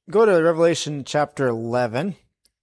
go to Revelation chapter 11.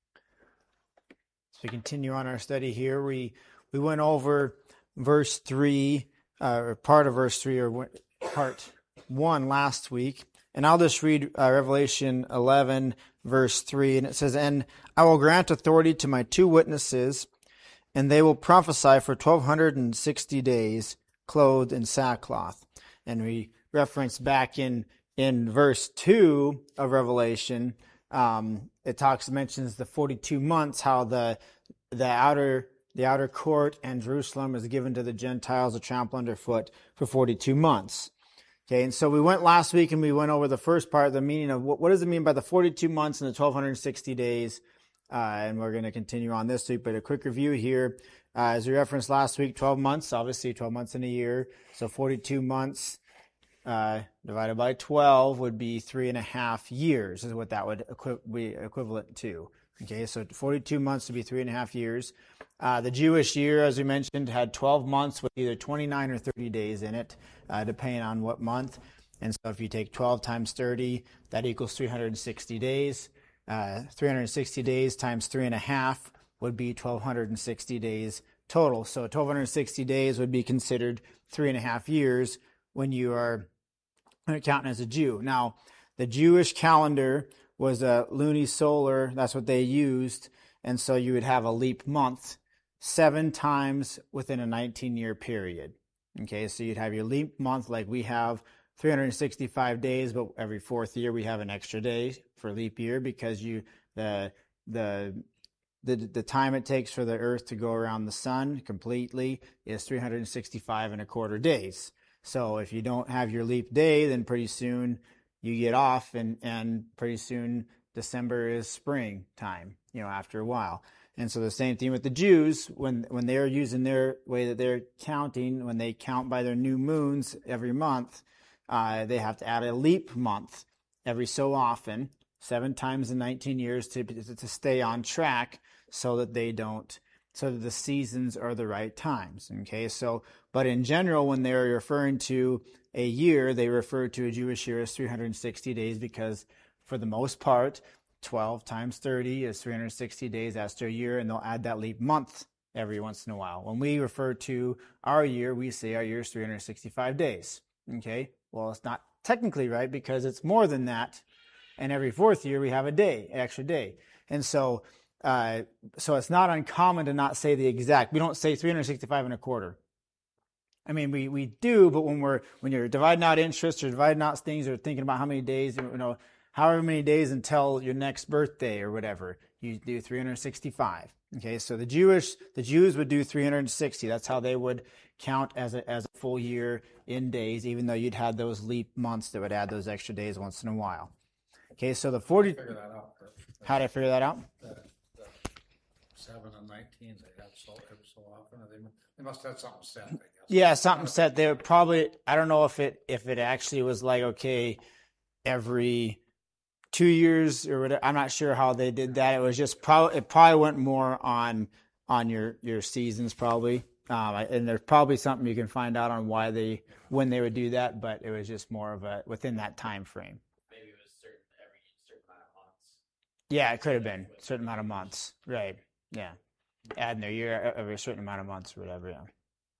So we continue on our study here. We went over verse 3, or part of verse 3, or part 1 last week. And I'll just read Revelation 11, verse 3. And it says, "And I will grant authority to my 2 witnesses, and they will prophesy for 1260 days, clothed in sackcloth." And we reference back in verse 2 of Revelation, it mentions the 42 months, how the outer court and Jerusalem is given to the Gentiles to trample underfoot for 42 months. Okay, and so we went last week and we went over the first part, the meaning of what does it mean by the 42 months and the 1260 days, and we're going to continue on this week, but a quick review here. As we referenced last week, 12 months, obviously 12 months in a year, so 42 months divided by 12 would be 3.5 years, is what that would be equivalent to. Okay, so 42 months would be 3.5 years. The Jewish year, as we mentioned, had 12 months with either 29 or 30 days in it, depending on what month. And so if you take 12 times 30, that equals 360 days. 360 days times 3.5 would be 1,260 days total. So 1,260 days would be considered 3.5 years when you are counting as a Jew. Now, the Jewish calendar was a lunisolar. That's what they used. And so you would have a leap month 7 times within a 19-year period. Okay, so you'd have your leap month like we have 365 days, but every 4th year we have an extra day for leap year because the time it takes for the earth to go around the sun completely is 365.25 days. So if you don't have your leap day, then pretty soon you get off, and pretty soon December is spring time, after a while. And so the same thing with the Jews, when they're using their way that they're counting, when they count by their new moons every month, they have to add a leap month every so often, 7 times in 19 years to stay on track so that the seasons are the right times. Okay, but in general, when they're referring to a year, they refer to a Jewish year as 360 days because for the most part, 12 times 30 is 360 days. That's their year, and they'll add that leap month every once in a while. When we refer to our year, we say our year is 365 days. Okay, well, it's not technically right because it's more than that, and every 4th year we have an extra day. And so it's not uncommon to not say the exact. We don't say 365.25. I mean, we do, but when you're dividing out interest or dividing out things or thinking about how many days, however many days until your next birthday or whatever, you do 365. Okay, so the Jews would do 360. That's how they would count as a full year in days, even though you'd have those leap months that would add those extra days once in a while. Okay, so the 40. Figure that out. How did I figure that out? The 7 and 19 they have so often. They must have something set, I guess. Yeah, something set. They would probably. I don't know if it actually was like, okay, every 2 years or whatever. I'm not sure how they did that. It was just it probably went more on your seasons probably. And there's probably something you can find out on when they would do that, but it was just more of a within that time frame. Maybe it was every certain amount of months. Yeah, it could have been a certain amount of months. Right. Yeah. Adding their year every certain amount of months or whatever, yeah.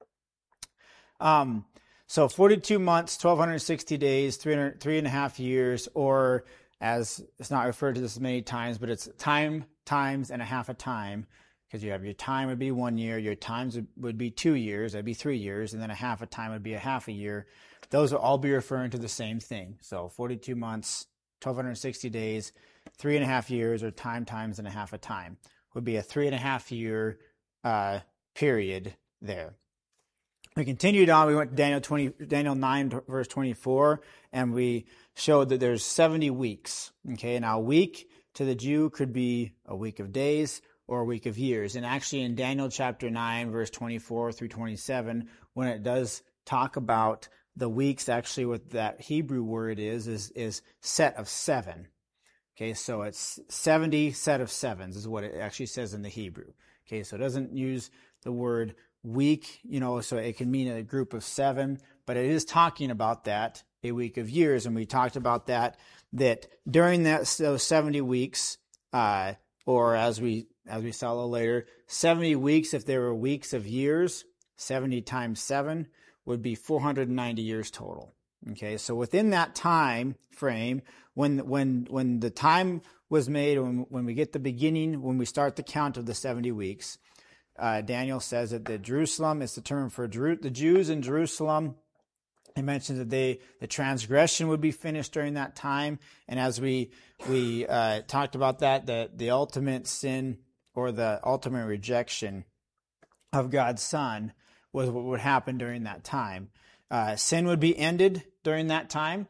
So 42 months, 1,260 days, 3.5 years, or as it's not referred to this many times, but it's time times and a half a time, because you have your time would be 1 year, your times would be 2 years, that'd be 3 years, and then a half a time would be a half a year. Those will all be referring to the same thing. So 42 months, 1,260 days, 3.5 years, or time times and a half a time would be a 3.5 year period there. We continued on. We went to Daniel 9, verse 24, and we showed that there's 70 weeks. Okay, now a week to the Jew could be a week of days or a week of years. And actually in Daniel chapter 9, verse 24 through 27, when it does talk about the weeks, actually what that Hebrew word is set of 7. Okay, so it's 70 set of 7s is what it actually says in the Hebrew. Okay, so it doesn't use the word week, so it can mean a group of 7, but it is talking about that, a week of years, and we talked about that that during those 70 weeks, or as we saw a little later, 70 weeks, if there were weeks of years, 70 times 7 would be 490 years total. Okay, so within that time frame, when the time was made, when we get the beginning, when we start the count of the 70 weeks, Daniel says that Jerusalem is the term for the Jews in Jerusalem. It mentions that the transgression would be finished during that time, and as we talked about that, the ultimate sin or the ultimate rejection of God's Son was what would happen during that time. Sin would be ended during that time.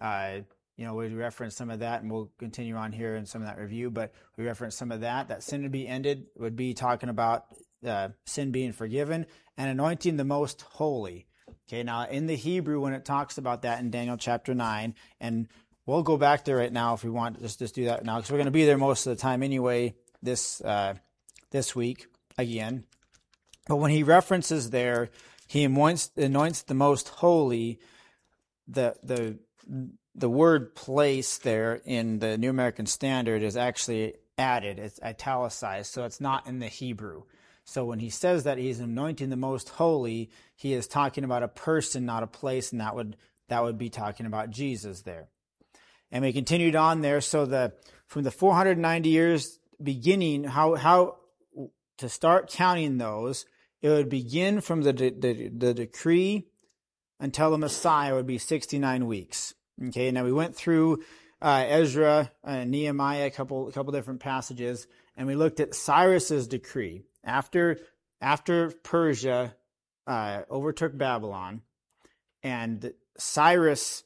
We referenced some of that, and we'll continue on here in some of that review, but we referenced some of that. That sin would be ended would be talking about sin being forgiven and anointing the most holy. Okay, now in the Hebrew, when it talks about that in Daniel chapter 9, and we'll go back there right now if we want, just do that now, because we're going to be there most of the time anyway this week again. But when he references there, he anoints the most holy. The word place there in the New American Standard is actually added. It's italicized, so it's not in the Hebrew. So when he says that he's anointing the most holy, he is talking about a person, not a place, and that would be talking about Jesus there. And we continued on there. So from the 490 years beginning, how to start counting those, it would begin from the decree until the Messiah would be 69 weeks. Okay, now we went through Ezra, Nehemiah, a couple different passages, and we looked at Cyrus's decree. After Persia overtook Babylon, and Cyrus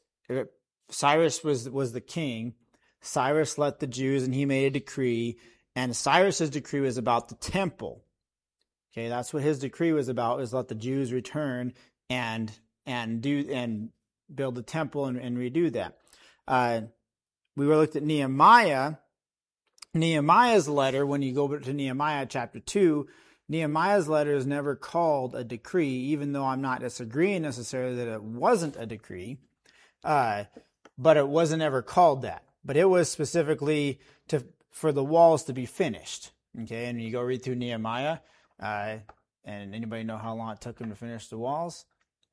was the king. Cyrus let the Jews, and he made a decree, and Cyrus's decree was about the temple. Okay, that's what his decree was about, is let the Jews return and build the temple and redo that. We looked at Nehemiah. Nehemiah's letter, when you go to Nehemiah chapter 2, Nehemiah's letter is never called a decree, even though I'm not disagreeing necessarily that it wasn't a decree, but it wasn't ever called that. But it was specifically for the walls to be finished. Okay, and you go read through Nehemiah, and anybody know how long it took him to finish the walls?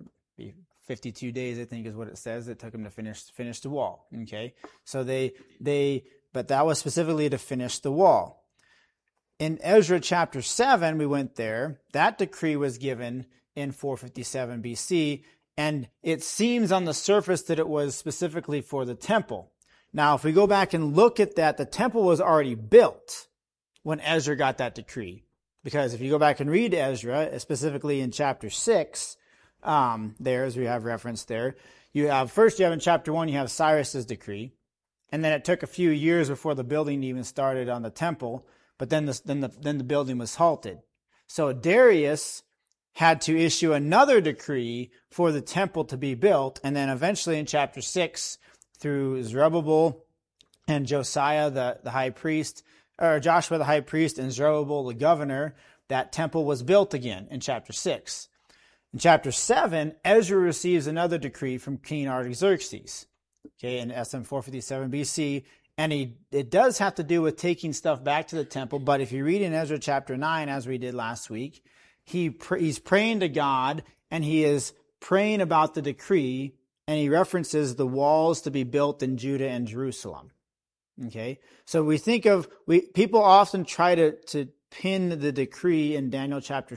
52 days, I think, is what it says. It took him to finish the wall. Okay, so but that was specifically to finish the wall. In Ezra chapter 7, we went there. That decree was given in 457 BC, and it seems on the surface that it was specifically for the temple. Now, if we go back and look at that, the temple was already built when Ezra got that decree. Because if you go back and read Ezra, specifically in chapter 6, there, as we have referenced there, you have in chapter 1, you have Cyrus's decree. And then it took a few years before the building even started on the temple, but then the building was halted. So Darius had to issue another decree for the temple to be built, and then eventually in chapter 6, through Zerubbabel and Josiah the high priest, or Joshua the high priest and Zerubbabel the governor, that temple was built again in chapter 6. In chapter 7, Ezra receives another decree from King Artaxerxes. Okay, in SM 457 BC, and it does have to do with taking stuff back to the temple, but if you read in Ezra chapter 9, as we did last week, he's praying to God, and he is praying about the decree, and he references the walls to be built in Judah and Jerusalem. Okay, so people often try to pin the decree in Daniel chapter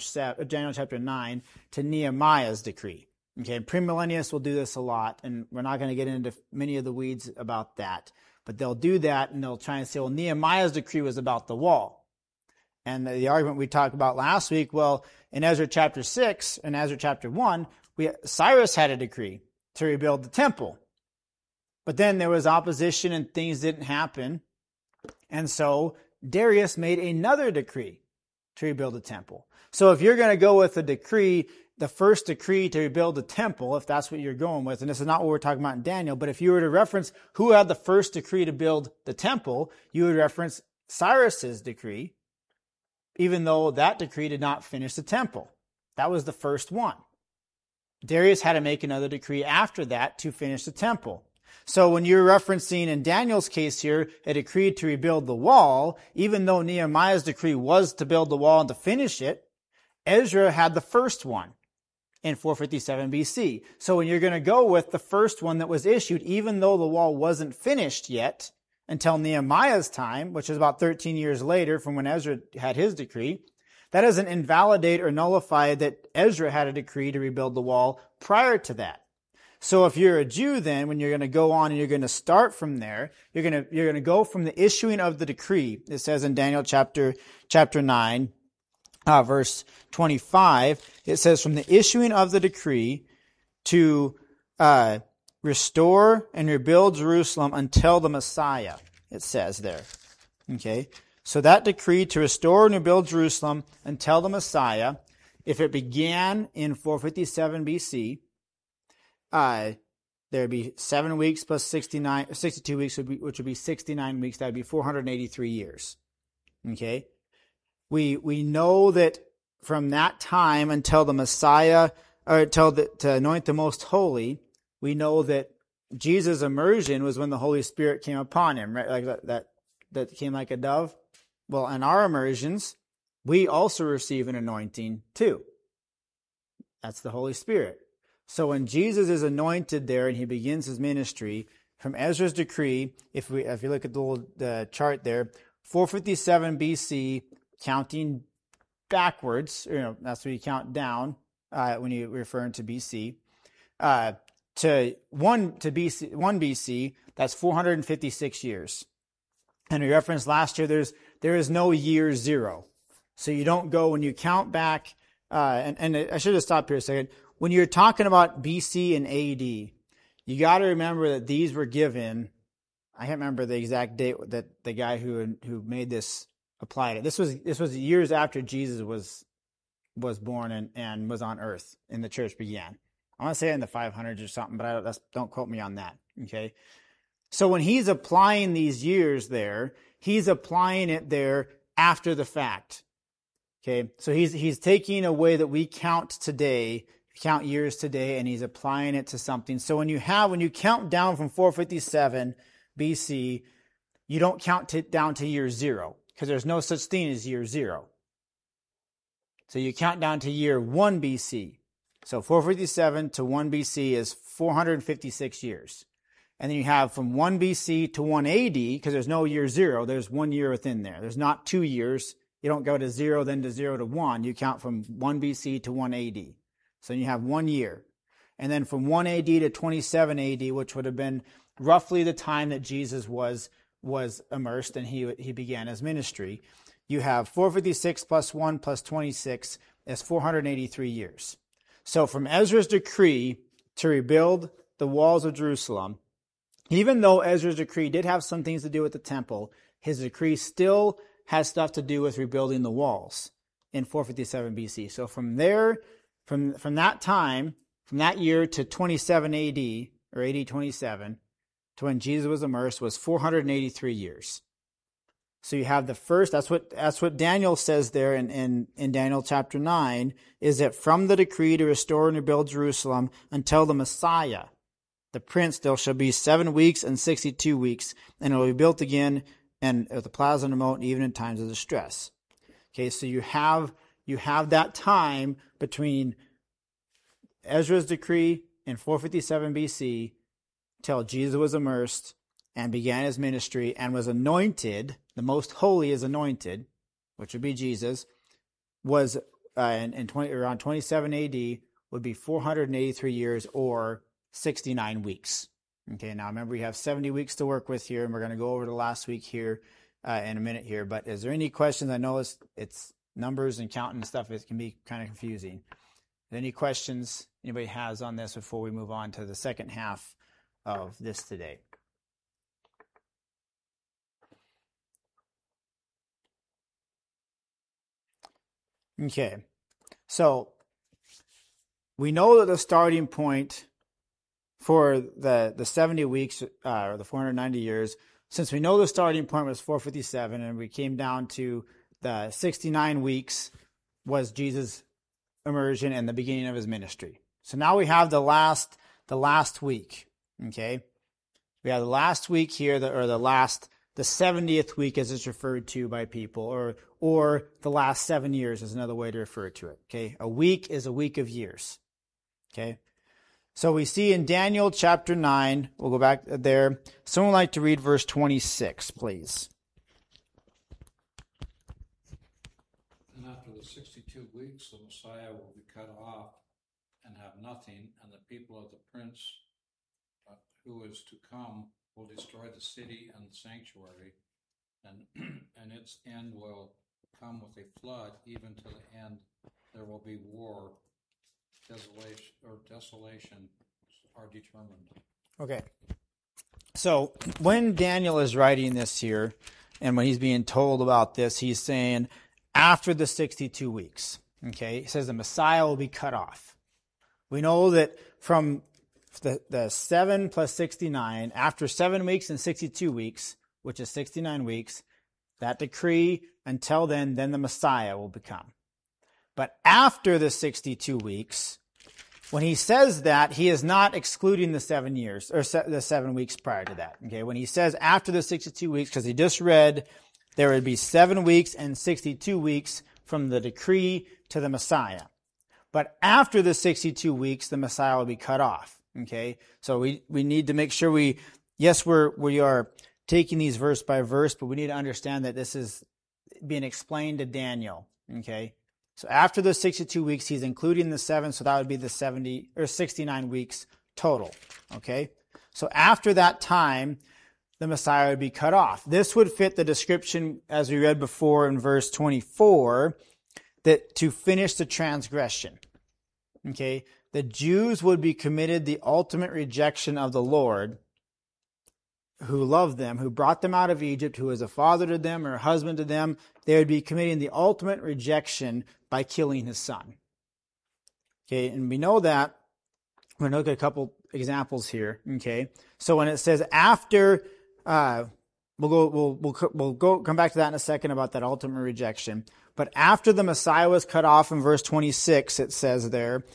9 to Nehemiah's decree. Okay, premillennialists will do this a lot, and we're not going to get into many of the weeds about that. But they'll do that, and they'll try and say, well, Nehemiah's decree was about the wall. And the argument we talked about last week, well, in Ezra chapter 6 and Ezra chapter 1, Cyrus had a decree to rebuild the temple. But then there was opposition and things didn't happen. And so Darius made another decree to rebuild the temple. So if you're going to go with a decree, the first decree to rebuild the temple, if that's what you're going with, and this is not what we're talking about in Daniel, but if you were to reference who had the first decree to build the temple, you would reference Cyrus's decree, even though that decree did not finish the temple. That was the first one. Darius had to make another decree after that to finish the temple. So when you're referencing in Daniel's case here, a decree to rebuild the wall, even though Nehemiah's decree was to build the wall and to finish it, Ezra had the first one in 457 BC. So when you're going to go with the first one that was issued, even though the wall wasn't finished yet until Nehemiah's time, which is about 13 years later from when Ezra had his decree, that doesn't invalidate or nullify that Ezra had a decree to rebuild the wall prior to that. So if you're a Jew, then when you're going to go on and you're going to start from there, you're going to go from the issuing of the decree. It says in Daniel chapter 9, verse 25, it says, from the issuing of the decree to restore and rebuild Jerusalem until the Messiah, it says there. Okay, so that decree to restore and rebuild Jerusalem until the Messiah, if it began in 457 BC, there'd be 7 weeks plus 62 weeks, which would be 69 weeks. That would be 483 years. Okay, we know that from that time until the Messiah, or to anoint the Most Holy, we know that Jesus' immersion was when the Holy Spirit came upon him, right? Like that came like a dove. Well, in our immersions, we also receive an anointing too. That's the Holy Spirit. So when Jesus is anointed there and he begins his ministry, from Ezra's decree, if you look at the chart there, 457 BC, counting backwards, that's when you count down when you're referring to BC, to 1 BC, that's 456 years. And we referenced last year, there is no year zero. So you don't go when you count back, and I should have stopped here a second. When you're talking about BC and AD, you got to remember that these were given. I can't remember the exact date that the guy who made this applied it. This was years after Jesus was born and was on earth and the church began. I want to say in the 500s or something, but don't quote me on that. Okay. So when he's applying these years there, he's applying it there after the fact. Okay. So he's taking a way that we count today, count years today, and he's applying it to something. So when you count down from 457 BC, you don't count down to year zero, because there's no such thing as year zero. So you count down to year 1 BC. So 457 to 1 BC is 456 years. And then you have from 1 BC to 1 AD, because there's no year zero, there's 1 year within there. There's not 2 years. You don't go to 0, then to 0 to 1. You count from 1 BC to 1 AD. So you have 1 year. And then from 1 AD to 27 AD, which would have been roughly the time that Jesus was immersed and he began his ministry, you have 456 plus 1 plus 26 is 483 years. So from Ezra's decree to rebuild the walls of Jerusalem, even though Ezra's decree did have some things to do with the temple, his decree still has stuff to do with rebuilding the walls in 457 BC. So from there, from that time, from that year to 27 AD, or AD 27, to when Jesus was immersed, was 483 years. So you have the first, that's what Daniel says there in Daniel chapter 9, is that from the decree to restore and rebuild Jerusalem until the Messiah, the Prince, there shall be 7 weeks and 62 weeks, and it will be built again, and at the plaza and remote, even in times of distress. Okay, so you have that time between Ezra's decree in 457 BC till Jesus was immersed and began his ministry and was anointed. The Most Holy is anointed, which would be Jesus, was around 27 AD, would be 483 years or 69 weeks. Okay, now remember we have 70 weeks to work with here, and we're going to go over the last week here in a minute here. But is there any questions? I know it's numbers and counting and stuff. It can be kind of confusing. Any questions anybody has on this before we move on to the second half of this today? Okay, so we know that the starting point for the 70 weeks or the 490 years, since we know the starting point was 457 and we came down to the 69 weeks was Jesus' immersion and the beginning of his ministry. So now we have the last week, okay? We have the last week here, the 70th week as it's referred to by people, or the last 7 years is another way to refer to it. Okay, a week is a week of years. Okay, so we see in Daniel chapter 9, we'll go back there. Someone would like to read verse 26, please. And after the 62 weeks, the Messiah will be cut off and have nothing, and the people of the prince who is to come will destroy the city and the sanctuary, and its end will come with a flood. Even to the end there will be war, desolation are determined. Okay. So when Daniel is writing this here, and when he's being told about this, he's saying after the 62 weeks. Okay, he says the Messiah will be cut off. We know that from the 7 plus 69, after 7 weeks and 62 weeks, which is 69 weeks, that decree, until then the Messiah will become. But after the 62 weeks, when he says that, he is not excluding the 7 years, or the 7 weeks prior to that. Okay, when he says after the 62 weeks, because he just read there would be 7 weeks and 62 weeks from the decree to the Messiah. But after the 62 weeks, the Messiah will be cut off. Okay, so we need to make sure we are taking these verse by verse, but we need to understand that this is being explained to Daniel. Okay, so after the 62 weeks, he's including the 7, so that would be the 70 or 69 weeks total. Okay, so after that time, the Messiah would be cut off. This would fit the description as we read before in verse 24, that to finish the transgression. Okay, the Jews would be committed the ultimate rejection of the Lord, who loved them, who brought them out of Egypt, who was a father to them or a husband to them. They would be committing the ultimate rejection by killing his son. Okay, and we know that. We're going to look at a couple examples here. Okay, so when it says after, we'll come back to that in a second about that ultimate rejection. But after the Messiah was cut off in verse 26, it says there,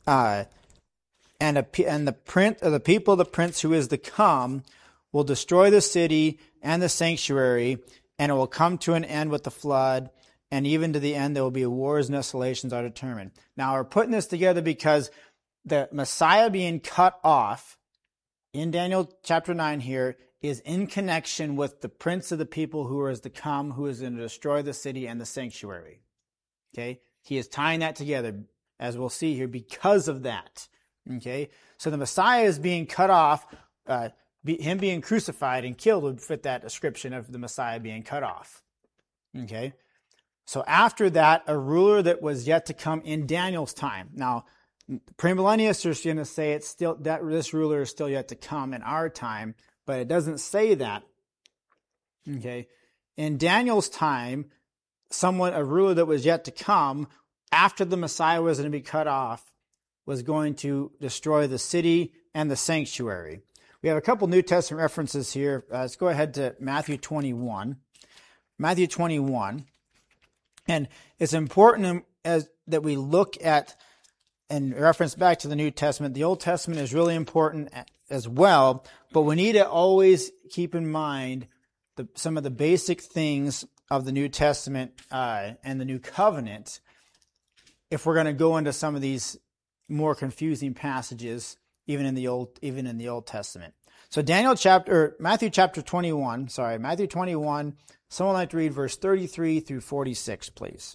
and the people of the prince who is to come will destroy the city and the sanctuary, and it will come to an end with the flood, and even to the end there will be wars and desolations are determined. Now we're putting this together because the Messiah being cut off in Daniel chapter 9 here is in connection with the prince of the people who is to come, who is going to destroy the city and the sanctuary. Okay? He is tying that together, as we'll see here, because of that. Okay? So the Messiah is being cut off, him being crucified and killed would fit that description of the Messiah being cut off. Okay? So after that, a ruler that was yet to come in Daniel's time. Now, premillennialists are going to say it's still that this ruler is still yet to come in our time, but it doesn't say that. Okay? In Daniel's time, a ruler that was yet to come, after the Messiah was going to be cut off, was going to destroy the city and the sanctuary. We have a couple New Testament references here. Let's go ahead to Matthew 21. Matthew 21. And it's important that we look at and reference back to the New Testament. The Old Testament is really important as well, but we need to always keep in mind some of the basic things of the New Testament and the New Covenant if we're going to go into some of these more confusing passages even in the Old Testament. So Matthew chapter 21, Matthew 21, someone like to read verse 33 through 46, please.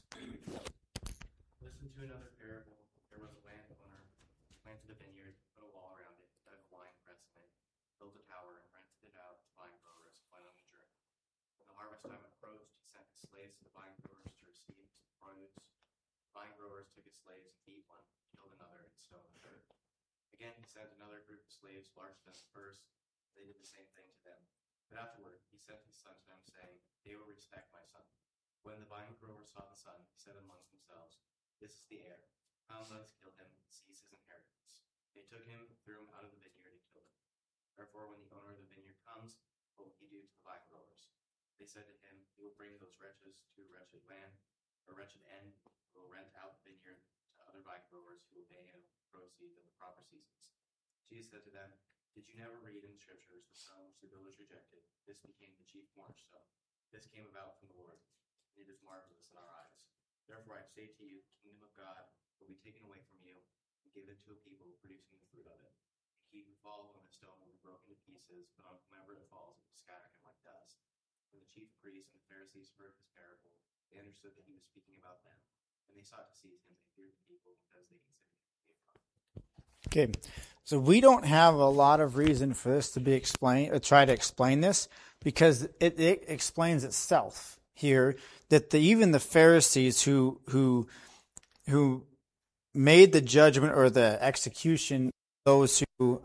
Listen to another parable. There was a landowner who planted a vineyard, put a wall around it, dug a wine press in it, built a tower, and rented it out to vine growers who went on a journey. When the harvest time approached, he sent his slaves to the vine growers to receive produce. Vine growers took his slaves and beat one, killed another, and stoned a third. Again, he sent another group of slaves larger than the first. They did the same thing to them. But afterward, he sent his son to them, saying, "They will respect my son." When the vine growers saw the son, he said amongst themselves, "This is the heir. Come, let us kill him and seize his inheritance." They took him, threw him out of the vineyard, and killed him. Therefore, when the owner of the vineyard comes, what will he do to the vine growers? They said to him, "He will bring those wretches to a wretched land, or wretched end, will rent out the vineyard to other vine growers who will pay him the proceeds of the proper seasons." Jesus said to them, Did you never read in the scriptures, the son which the builders rejected, this became the chief cornerstone? This came about from the Lord, and it is marvelous in our eyes. Therefore I say to you, the kingdom of God will be taken away from you and given to a people producing the fruit of it. He who falls on the stone will be broken to pieces, but on whomever it falls, it will scatter him like dust. When the chief priests and the Pharisees heard his parable, they understood that he was speaking about them, and they sought to seize him. They feared the people because they considered him to be a prophet. Okay, so we don't have a lot of reason for this to be explained. Try to explain this because it explains itself here that even the Pharisees who made the judgment or the execution, those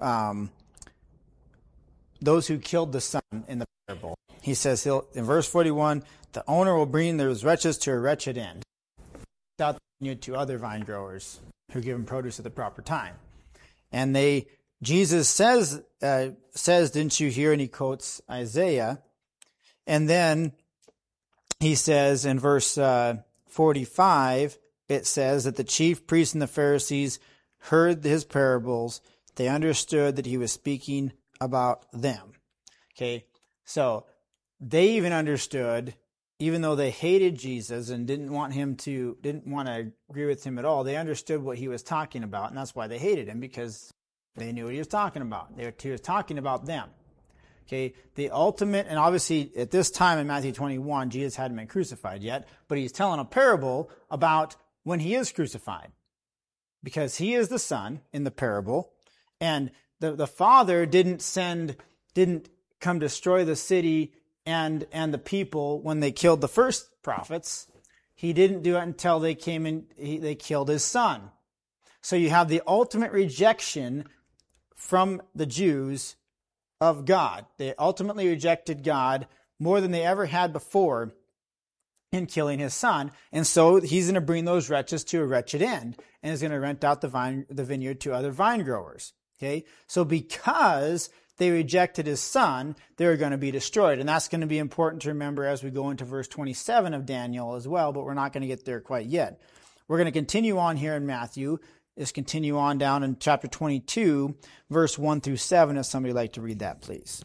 who killed the son in the parable. He says in verse 41, the owner will bring those wretches to a wretched end, without to other vine growers who give him produce at the proper time. And Jesus says, didn't you hear? And he quotes Isaiah. And then he says in verse 45, it says that the chief priests and the Pharisees heard his parables. They understood that he was speaking about them. Okay, so they even understood, even though they hated Jesus and didn't want to agree with him at all, they understood what he was talking about, and that's why they hated him, because they knew what he was talking about. He was talking about them. Okay, the ultimate, and obviously at this time in Matthew 21, Jesus hadn't been crucified yet, but he's telling a parable about when he is crucified, because he is the son in the parable, and the Father didn't come destroy the city and the people when they killed the first prophets. He didn't do it until they came in. They killed his son. So you have the ultimate rejection from the Jews of God. They ultimately rejected God more than they ever had before in killing his son. And so he's going to bring those wretches to a wretched end and is going to rent out the vineyard to other vine growers. Okay, so because they rejected his son, they're going to be destroyed. And that's going to be important to remember as we go into verse 27 of Daniel as well, but we're not going to get there quite yet. We're going to continue on here in Matthew. Let's continue on down in chapter 22, verse 1 through 7, if somebody would like to read that, please.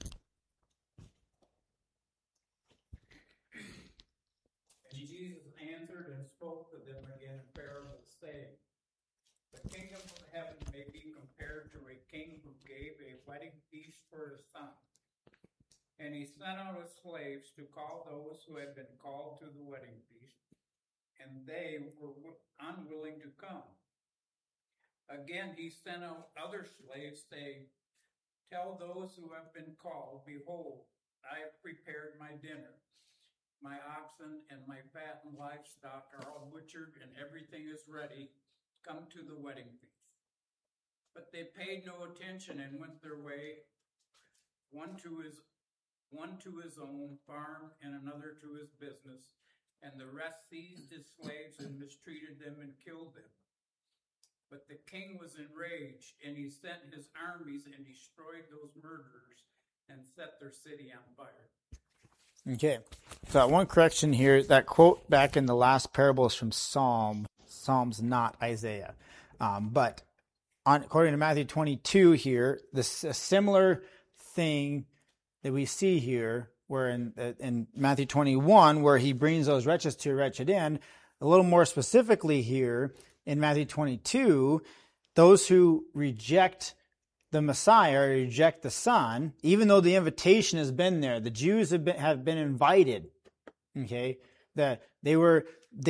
And Jesus answered and spoke to them again in parables, saying, the kingdom of heaven may be compared to a king who gave a wedding feast for his son. And he sent out his slaves to call those who had been called to the wedding feast, and they were unwilling to come. Again, he sent out other slaves, saying, tell those who have been called, behold, I have prepared my dinner. My oxen and my fattened livestock are all butchered, and everything is ready. Come to the wedding feast. But they paid no attention and went their way, one to his own farm and another to his business, and the rest seized his slaves and mistreated them and killed them. But the king was enraged, and he sent his armies and destroyed those murderers and set their city on fire. Okay, so one correction here. That quote back in the last parable is from Psalms, not Isaiah. But according to Matthew 22 here, this a similar thing that we see here, where in Matthew 21, where he brings those wretches to a wretched end, a little more specifically here, in Matthew 22, those who reject the Messiah or reject the Son, even though the invitation has been there, the Jews have been invited. Okay, they were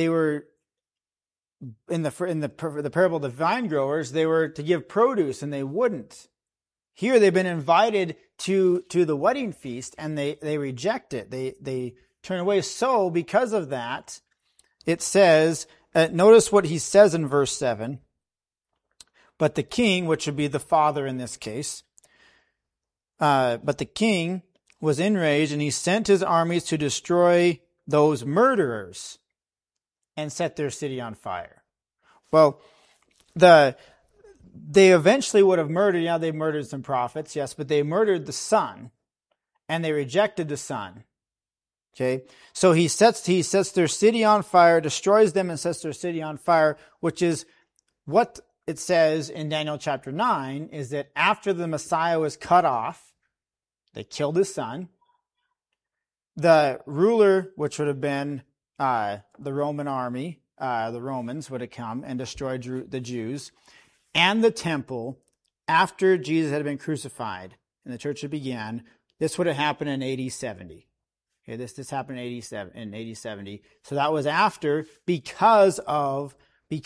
in the parable of the vine growers, they were to give produce and they wouldn't. Here they've been invited to the wedding feast and they reject it. They turn away. So because of that, it says. Notice what he says in verse 7. But the king, which would be the father in this case, but the king was enraged, and he sent his armies to destroy those murderers and set their city on fire. Well, they eventually would have murdered, they murdered some prophets, yes, but they murdered the son, and they rejected the son. Okay, so he sets their city on fire, destroys them and sets their city on fire, which is what it says in Daniel chapter 9 is that after the Messiah was cut off, they killed his son. The ruler, which would have been the Roman army, the Romans would have come and destroyed the Jews, and the temple after Jesus had been crucified and the church had began. This would have happened in AD 70. Okay, this happened in AD 70. So that was after, because of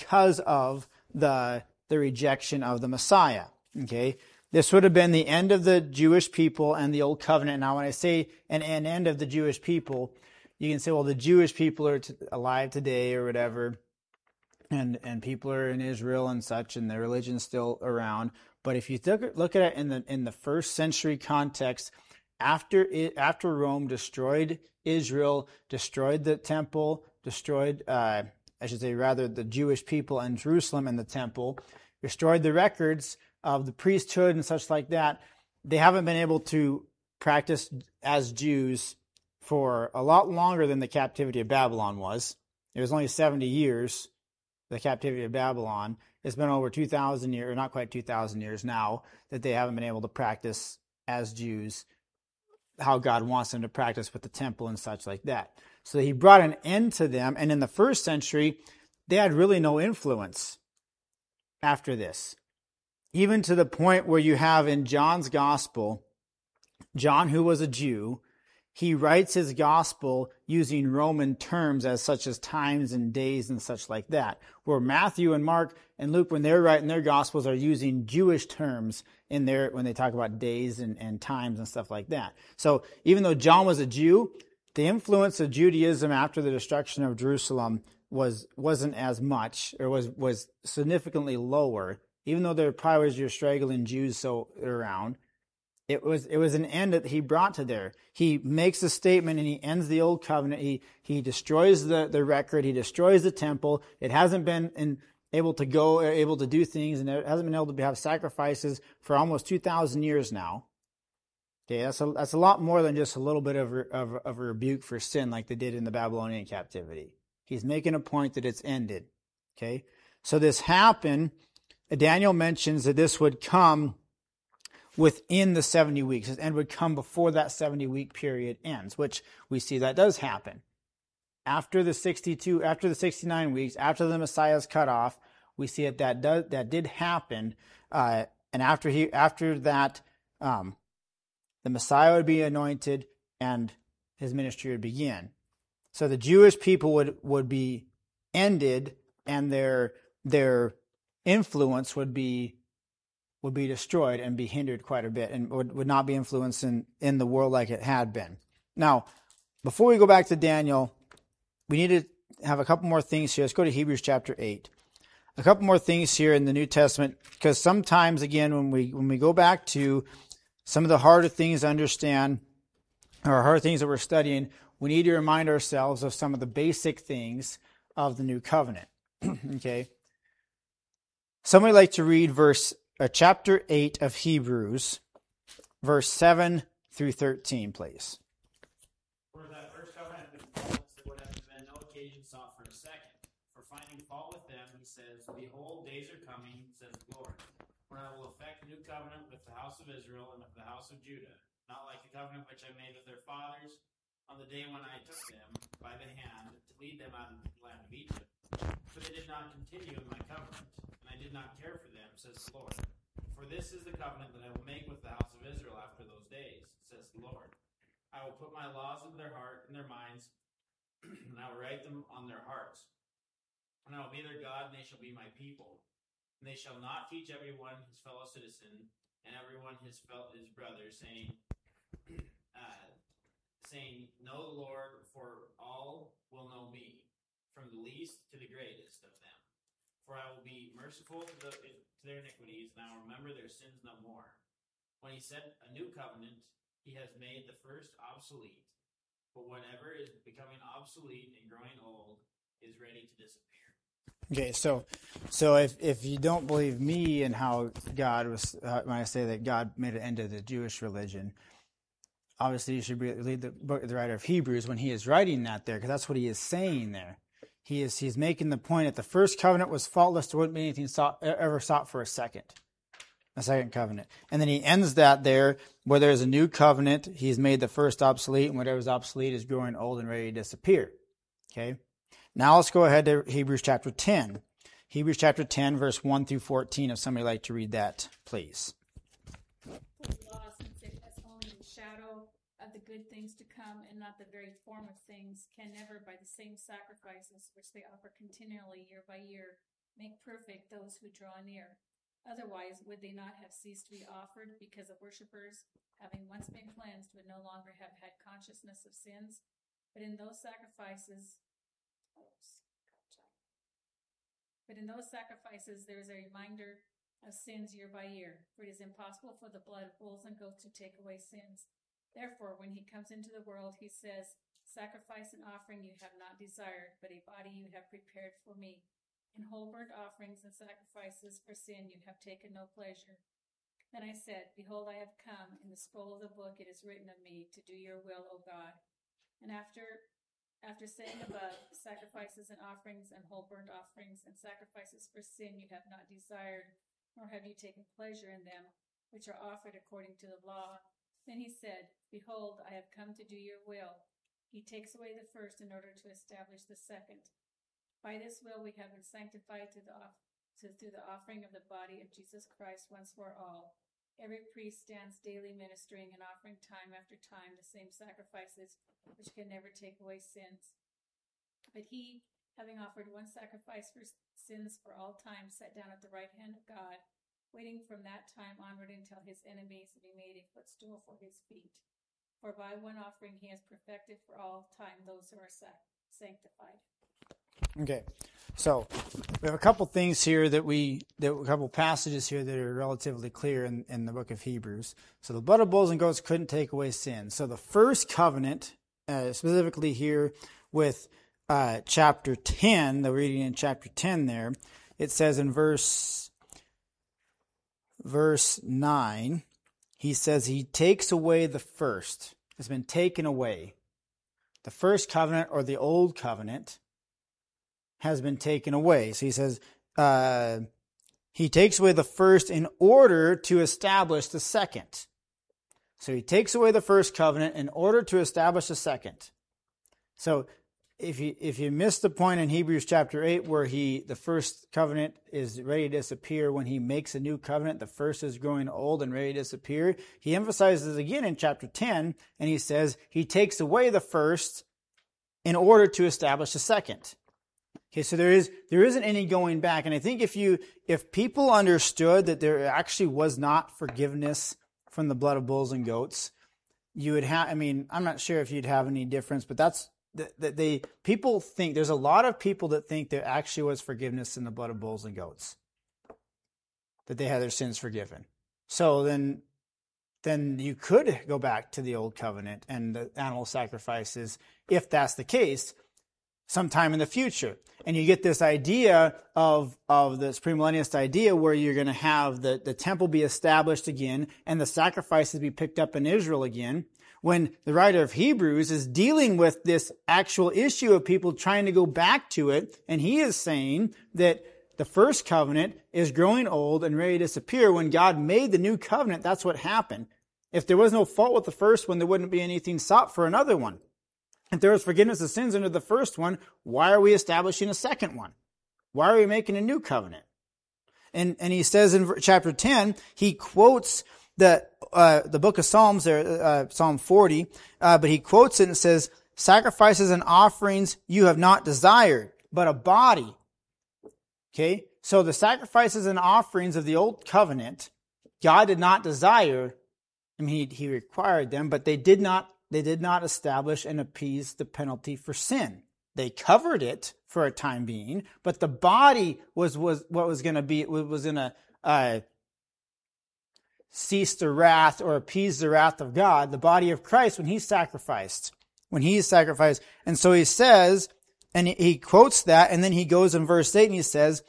the rejection of the Messiah. Okay, this would have been the end of the Jewish people and the Old Covenant. Now, when I say an end of the Jewish people, you can say, well, the Jewish people are alive today or whatever, and people are in Israel and such, and their religion's still around. But if you look at it in the first century context, after Rome destroyed Israel, destroyed the temple, destroyed, the Jewish people and Jerusalem and the temple, destroyed the records of the priesthood and such like that, they haven't been able to practice as Jews for a lot longer than the captivity of Babylon was. It was only 70 years, the captivity of Babylon. It's been over 2,000 years, or not quite 2,000 years now, that they haven't been able to practice as Jews how God wants them to practice with the temple and such like that. So he brought an end to them, and in the first century, they had really no influence after this. Even to the point where you have in John's gospel, John, who was a Jew, he writes his gospel using Roman terms as such as times and days and such like that. Where Matthew and Mark and Luke, when they're writing their gospels, are using Jewish terms in there when they talk about days and times and stuff like that. So even though John was a Jew, the influence of Judaism after the destruction of Jerusalem wasn't as much, or was significantly lower. Even though there probably was your straggling Jews around, it was an end that he brought to there. He makes a statement and he ends the old covenant. He destroys the record. He destroys the temple. It hasn't been able to do things, and it hasn't been able to have sacrifices for almost 2,000 years now. Okay, that's a lot more than just a little bit of a rebuke for sin like they did in the Babylonian captivity. He's making a point that it's ended. Okay, so this happened. Daniel mentions that this would come within the 70 weeks, and would come before that 70-week period ends, which we see that does happen. After the 69 weeks, after the Messiah is cut off, we see that did happen, and after that, the Messiah would be anointed, and his ministry would begin. So the Jewish people would be ended, and their influence would be destroyed and be hindered quite a bit, and would not be influenced in the world like it had been. Now, before we go back to Daniel, we need to have a couple more things here. Let's go to Hebrews chapter 8. A couple more things here in the New Testament, because sometimes, again, when we go back to some of the harder things to understand, or harder things that we're studying, we need to remind ourselves of some of the basic things of the New Covenant. Okay? Somebody like to read chapter 8 of Hebrews, verse 7 through 13, please. For that first covenant with faults, there would have been no occasion sought for a second. For finding fault with them, he says, Behold, days are coming, says the Lord, when I will effect a new covenant with the house of Israel and with the house of Judah, not like the covenant which I made with their fathers on the day when I took them by the hand to lead them out of the land of Egypt. For they did not continue in my covenant, and I did not care for them, says the Lord. For this is the covenant that I will make with the house of Israel after those days, says the Lord. I will put my laws into their heart and their minds, and I will write them on their hearts. And I will be their God, and they shall be my people. And they shall not teach everyone his fellow citizen, and everyone his brother, saying, Know the Lord, for all will know me, from the least to the greatest of them. For I will be merciful to their iniquities, and I will remember their sins no more. When he said a new covenant, he has made the first obsolete. But whatever is becoming obsolete and growing old is ready to disappear. Okay, so if you don't believe me and how God was, when I say that God made an end to the Jewish religion, obviously you should read the writer of Hebrews when he is writing that there, because that's what he is saying there. He's making the point that the first covenant was faultless. There wouldn't be anything ever sought for a second covenant. And then he ends that there where there's a new covenant. He's made the first obsolete, and whatever's obsolete is growing old and ready to disappear. Okay. Now let's go ahead to Hebrews chapter 10. Hebrews chapter 10, verse 1 through 14. If somebody would like to read that, please. For the law, since it has only the shadow of the good things to come and not the very form of things, can never, by the same sacrifices which they offer continually year by year, make perfect those who draw near. Otherwise, would they not have ceased to be offered, because the worshippers, having once been cleansed, would no longer have had consciousness of sins? But in those sacrifices, there is a reminder of sins year by year. For it is impossible for the blood of bulls and goats to take away sins. Therefore, when he comes into the world, he says, "Sacrifice and offering you have not desired, but a body you have prepared for me. In whole burnt offerings and sacrifices for sin you have taken no pleasure." Then I said, "Behold, I have come. In the scroll of the book it is written of me, to do your will, O God." And after saying above, sacrifices and offerings and whole burnt offerings and sacrifices for sin you have not desired, nor have you taken pleasure in them, which are offered according to the law. Then he said, "Behold, I have come to do your will." He takes away the first in order to establish the second. By this will we have been sanctified through the offering of the body of Jesus Christ once for all. Every priest stands daily ministering and offering time after time the same sacrifices which can never take away sins. But he, having offered one sacrifice for sins for all time, sat down at the right hand of God, waiting from that time onward until his enemies be made a footstool for his feet. For by one offering he has perfected for all time those who are sanctified. Okay, so we have a couple things here a couple passages here that are relatively clear in the book of Hebrews. So the blood of bulls and goats couldn't take away sin. So the first covenant, specifically here with chapter 10, the reading in chapter 10 there, it says in verse 9, he says he takes away the first. It's been taken away. The first covenant or the old covenant has been taken away. So he says he takes away the first in order to establish the second. So he takes away the first covenant in order to establish the second. So if you missed the point in Hebrews chapter 8 where the first covenant is ready to disappear, when he makes a new covenant, the first is growing old and ready to disappear, he emphasizes again in chapter 10, and he says he takes away the first in order to establish the second. Okay, so there isn't any going back. And I think if people understood that there actually was not forgiveness from the blood of bulls and goats, you would have, I'm not sure if you'd have any difference, but that's, people think, there's a lot of people that think there actually was forgiveness in the blood of bulls and goats, that they had their sins forgiven. So then you could go back to the old covenant and the animal sacrifices, if that's the case, sometime in the future. And you get this idea of this premillennialist idea where you're going to have the temple be established again and the sacrifices be picked up in Israel again, when the writer of Hebrews is dealing with this actual issue of people trying to go back to it. And he is saying that the first covenant is growing old and ready to disappear. When God made the new covenant, that's what happened. If there was no fault with the first one, there wouldn't be anything sought for another one. If there was forgiveness of sins under the first one, why are we establishing a second one? Why are we making a new covenant? And he says in chapter 10, he quotes the book of Psalms, Psalm 40, but he quotes it and says, "Sacrifices and offerings you have not desired, but a body." Okay, so the sacrifices and offerings of the old covenant, God did not desire. He required them, but they did not establish and appease the penalty for sin. They covered it for a time being, but the body was what was going to be, was going to cease the wrath or appease the wrath of God, the body of Christ when he sacrificed. And so he says, and he quotes that, and then he goes in verse 8 and he says,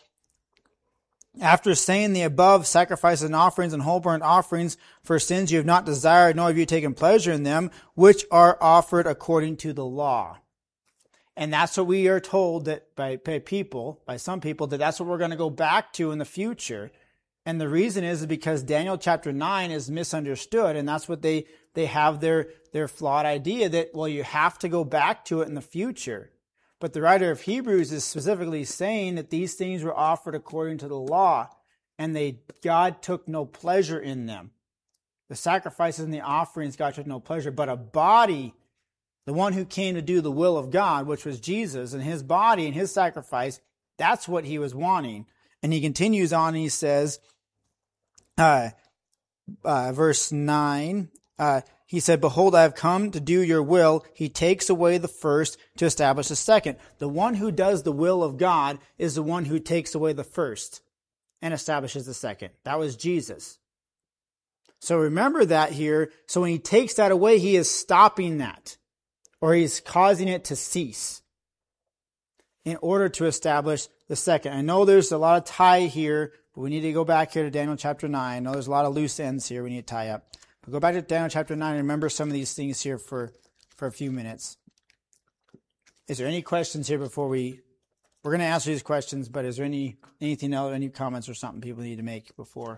"After saying the above, sacrifices and offerings and whole burnt offerings for sins you have not desired, nor have you taken pleasure in them, which are offered according to the law." And that's what we are told that by some people, that that's what we're going to go back to in the future. And the reason is because Daniel chapter 9 is misunderstood, and that's what they have their flawed idea that, well, you have to go back to it in the future. But the writer of Hebrews is specifically saying that these things were offered according to the law, and God took no pleasure in them. The sacrifices and the offerings, God took no pleasure, but a body, the one who came to do the will of God, which was Jesus, and his body and his sacrifice, that's what he was wanting. And he continues on, and he says, verse 9, he said, behold, I have come to do your will. He takes away the first to establish the second. The one who does the will of God is the one who takes away the first and establishes the second. That was Jesus. So remember that here. So when he takes that away, he is stopping that, or he's causing it to cease in order to establish the second. I know there's a lot of tie here, but we need to go back here to Daniel chapter 9. I know there's a lot of loose ends here we need to tie up. But go back to Daniel chapter 9 and remember some of these things here for a few minutes. Is there any questions here before we're going to answer these questions, but is there anything else, any comments or something people need to make before?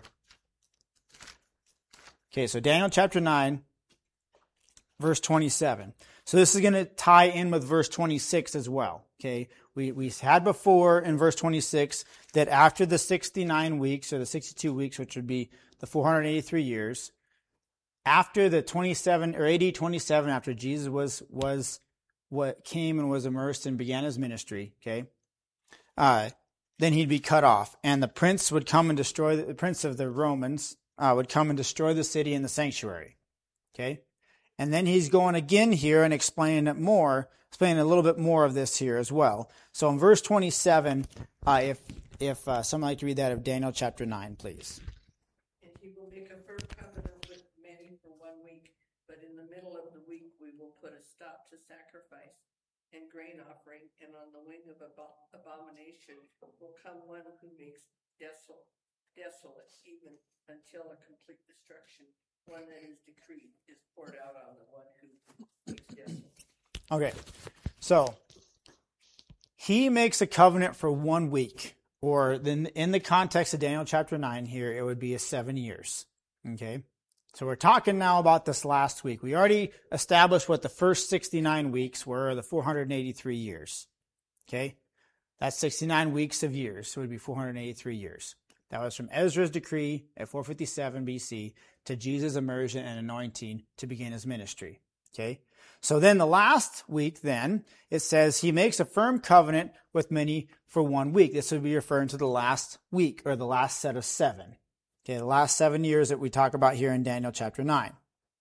Okay, so Daniel chapter 9, verse 27. So this is going to tie in with verse 26 as well. Okay, we had before in verse 26 that after the 69 weeks or the 62 weeks, which would be the 483 years, after the 27 or AD 27, after Jesus was what came and was immersed and began his ministry, okay, then he'd be cut off, and the prince would come and destroy the prince of the Romans would come and destroy the city and the sanctuary, okay. And then he's going again here and explaining a little bit more of this here as well. So in verse 27, if someone like to read that of Daniel chapter 9, please. And he will make a firm covenant with many for 1 week, but in the middle of the week we will put a stop to sacrifice and grain offering, and on the wing of abomination will come one who makes desolate even until a complete destruction. One that is decreed is poured out on the one who makes desolate. Okay, so he makes a covenant for 1 week, or then in the context of Daniel chapter 9 here, it would be 7 years. Okay, so we're talking now about this last week. We already established what the first 69 weeks were, the 483 years. Okay, that's 69 weeks of years, so it would be 483 years. That was from Ezra's decree at 457 BC to Jesus' immersion and anointing to begin his ministry. Okay, so then the last week, then it says he makes a firm covenant with many for 1 week. This would be referring to the last week, or the last set of 7. Okay, the last 7 years that we talk about here in Daniel chapter 9.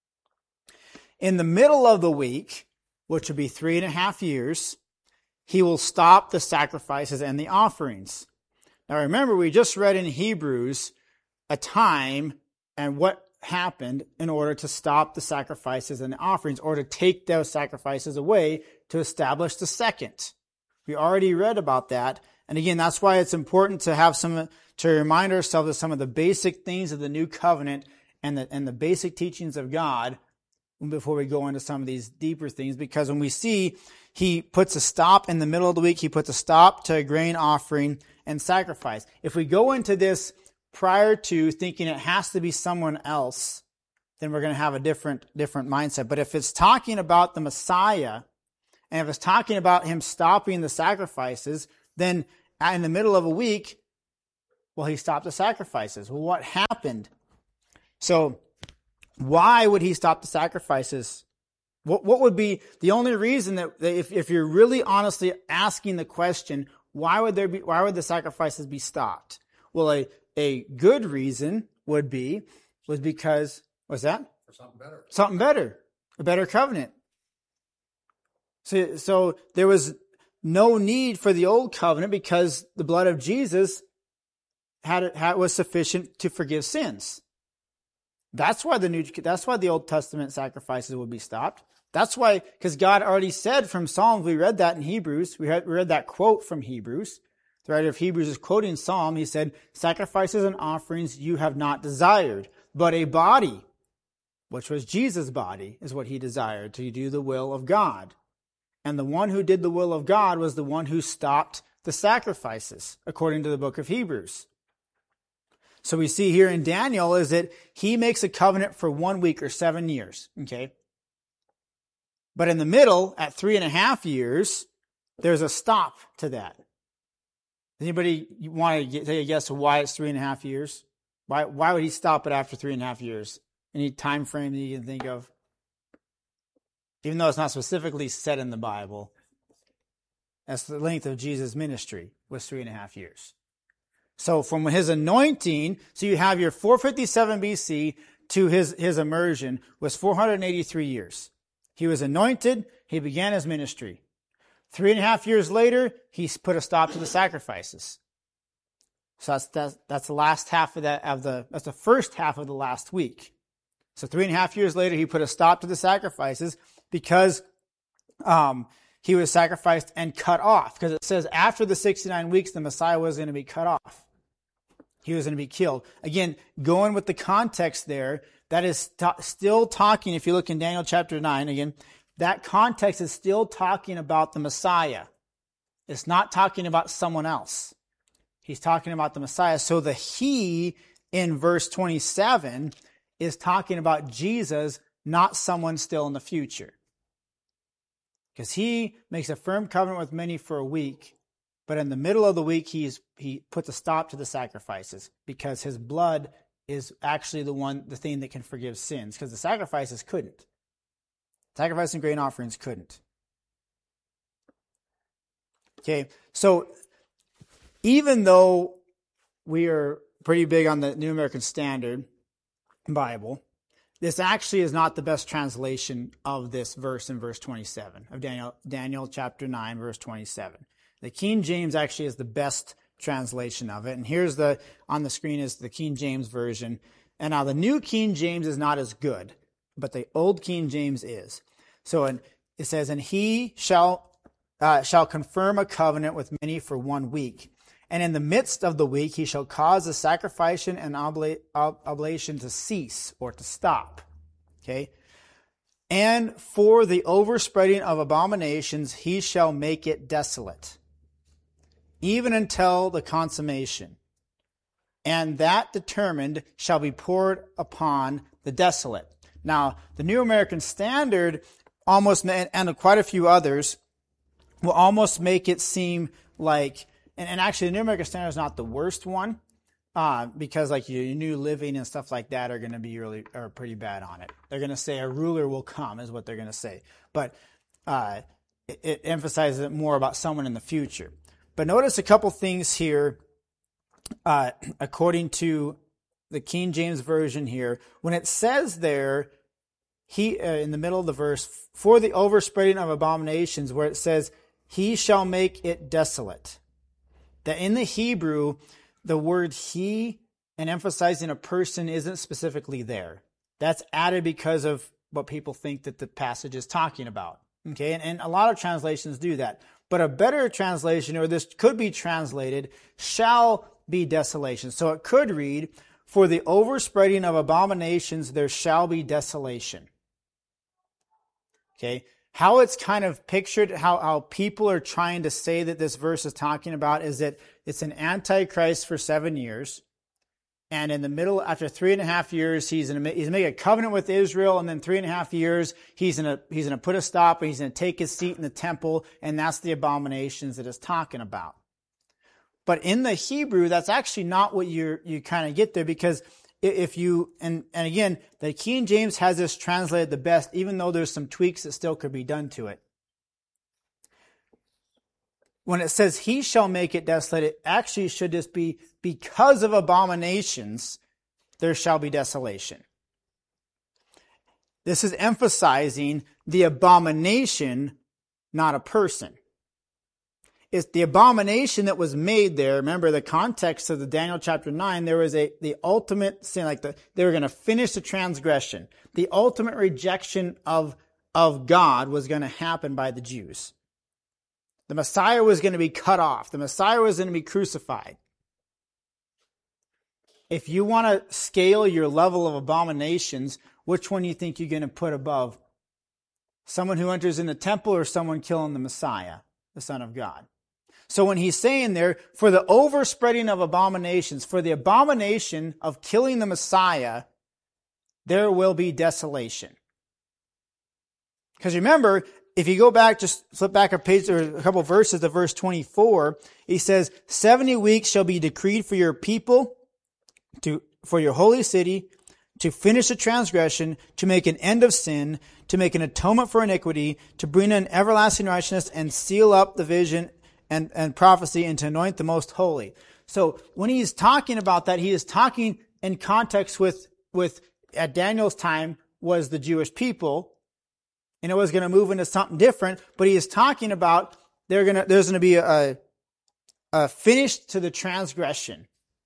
In the middle of the week, which would be 3.5 years, he will stop the sacrifices and the offerings. Now remember, we just read in Hebrews a time and what happened in order to stop the sacrifices and the offerings, or to take those sacrifices away to establish the second. We already read about that. And again, that's why it's important to have to remind ourselves of some of the basic things of the new covenant and the basic teachings of God before we go into some of these deeper things. Because when we see he puts a stop in the middle of the week, he puts a stop to a grain offering and sacrifice. If we go into this prior to thinking it has to be someone else, then we're going to have a different mindset. But if it's talking about the Messiah, and if it's talking about him stopping the sacrifices, then in the middle of a week, well, he stopped the sacrifices. Well, what happened? So why would he stop the sacrifices? What would be the only reason that if you're really honestly asking the question, why would the sacrifices be stopped? Well, a good reason was because, what's that? For something better. Something better. A better covenant. So there was no need for the old covenant because the blood of Jesus was sufficient to forgive sins. That's why the Old Testament sacrifices would be stopped. That's why, because God already said from Psalms, we read that in Hebrews, we read that quote from Hebrews. The writer of Hebrews is quoting Psalm. He said, sacrifices and offerings you have not desired, but a body, which was Jesus' body, is what he desired, to do the will of God. And the one who did the will of God was the one who stopped the sacrifices, according to the book of Hebrews. So we see here in Daniel is that he makes a covenant for 1 week or 7 years. Okay. But in the middle, at 3.5 years, there's a stop to that. Anybody want to take a guess of why it's 3.5 years? Why would he stop it after 3.5 years? Any time frame that you can think of? Even though it's not specifically said in the Bible, that's the length of Jesus' ministry was 3.5 years. So from his anointing, so you have your 457 BC to his immersion was 483 years. He was anointed. He began his ministry. 3.5 years later, he put a stop to the sacrifices. So that's the last half of that's the first half of the last week. So 3.5 years later, he put a stop to the sacrifices because he was sacrificed and cut off. Because it says after the 69 weeks, the Messiah was going to be cut off. He was going to be killed. Again, going with the context there, that is still talking, if you look in Daniel chapter 9, again, that context is still talking about the Messiah. It's not talking about someone else. He's talking about the Messiah. So the he in verse 27 is talking about Jesus, not someone still in the future. Because he makes a firm covenant with many for a week, but in the middle of the week, he puts a stop to the sacrifices because his blood is actually the thing that can forgive sins, because the sacrifices couldn't. Sacrifice and grain offerings couldn't. Okay, so even though we are pretty big on the New American Standard Bible, this actually is not the best translation of this verse in verse 27 of Daniel chapter 9, verse 27. The King James actually is the best translation of it. And here's on the screen is the King James version. And now the New King James is not as good, but the Old King James is. So it says, and he shall confirm a covenant with many for 1 week. And in the midst of the week, he shall cause the sacrifice and oblation to cease or to stop. Okay. And for the overspreading of abominations, he shall make it desolate, even until the consummation. And that determined shall be poured upon the desolate. Now, the New American Standard and quite a few others will almost make it seem like, and actually the New American Standard is not the worst one, because like your New Living and stuff like that are going to be pretty bad on it. They're going to say a ruler will come is what they're going to say. But it emphasizes it more about someone in the future. But notice a couple things here, according to the King James Version here. When it says there, in the middle of the verse, for the overspreading of abominations, where it says, he shall make it desolate. That in the Hebrew, the word he and emphasizing a person isn't specifically there. That's added because of what people think that the passage is talking about. Okay, and a lot of translations do that. But a better translation, or this could be translated, shall be desolation. So it could read, for the overspreading of abominations, there shall be desolation. Okay, how it's kind of pictured, how people are trying to say that this verse is talking about is that it's an antichrist for 7 years. And in the middle, after 3.5 years, he's making a covenant with Israel. And then 3.5 years, he's going to put a stop, and he's going to take his seat in the temple. And that's the abominations that it's talking about. But in the Hebrew, that's actually not what you kind of get there, because if you, and again, the King James has this translated the best, even though there's some tweaks that still could be done to it. When it says he shall make it desolate, it actually should just be because of abominations, there shall be desolation. This is emphasizing the abomination, not a person. It's the abomination that was made there. Remember the context of the Daniel chapter 9, there was the ultimate sin, they were going to finish the transgression. The ultimate rejection of God was going to happen by the Jews. The Messiah was going to be cut off. The Messiah was going to be crucified. If you want to scale your level of abominations, which one do you think you're going to put above Someone who enters in the temple or someone killing the Messiah, the Son of God. So when he's saying there, for the overspreading of abominations, for the abomination of killing the Messiah, there will be desolation. Because remember, if you go back, just flip back a page or a couple of verses to verse 24, he says, 70 weeks shall be decreed for your people, for your holy city, to finish the transgression, to make an end of sin, to make an atonement for iniquity, to bring in everlasting righteousness, and seal up the vision and prophecy, and to anoint the most holy. So when he's talking about that, he is talking in context with at Daniel's time was the Jewish people, and it was going to move into something different, but he is talking about there's going to be a finish to the transgression.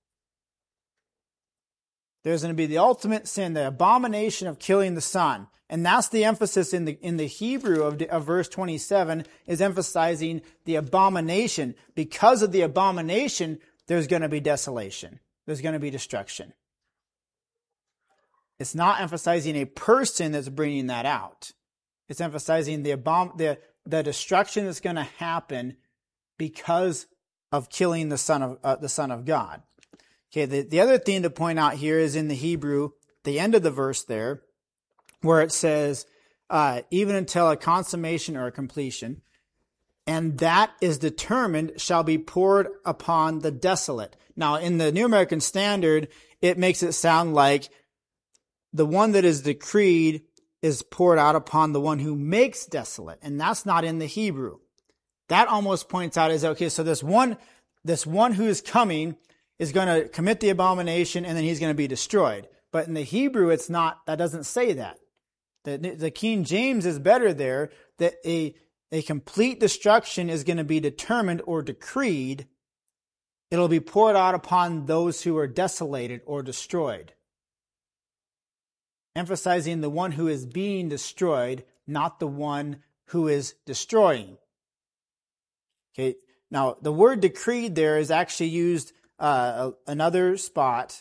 There's going to be the ultimate sin, the abomination of killing the Son. And that's the emphasis in the Hebrew of verse 27 is emphasizing the abomination. Because of the abomination, there's going to be desolation. There's going to be destruction. It's not emphasizing a person that's bringing that out. It's emphasizing the destruction that's going to happen because of killing the Son of God. Okay, the other thing to point out here is in the Hebrew, the end of the verse there, where it says, even until a consummation or a completion, and that is determined shall be poured upon the desolate. Now, in the New American Standard, it makes it sound like the one that is decreed is poured out upon the one who makes desolate, and that's not in the Hebrew. That almost points out is, okay, so this one who is coming is going to commit the abomination and then he's going to be destroyed. But in the Hebrew, it's not, that doesn't say that. The King James is better there, that a complete destruction is going to be determined or decreed. It'll be poured out upon those who are desolated or destroyed. Emphasizing the one who is being destroyed, not the one who is destroying. Okay. Now, the word decreed there is actually used another spot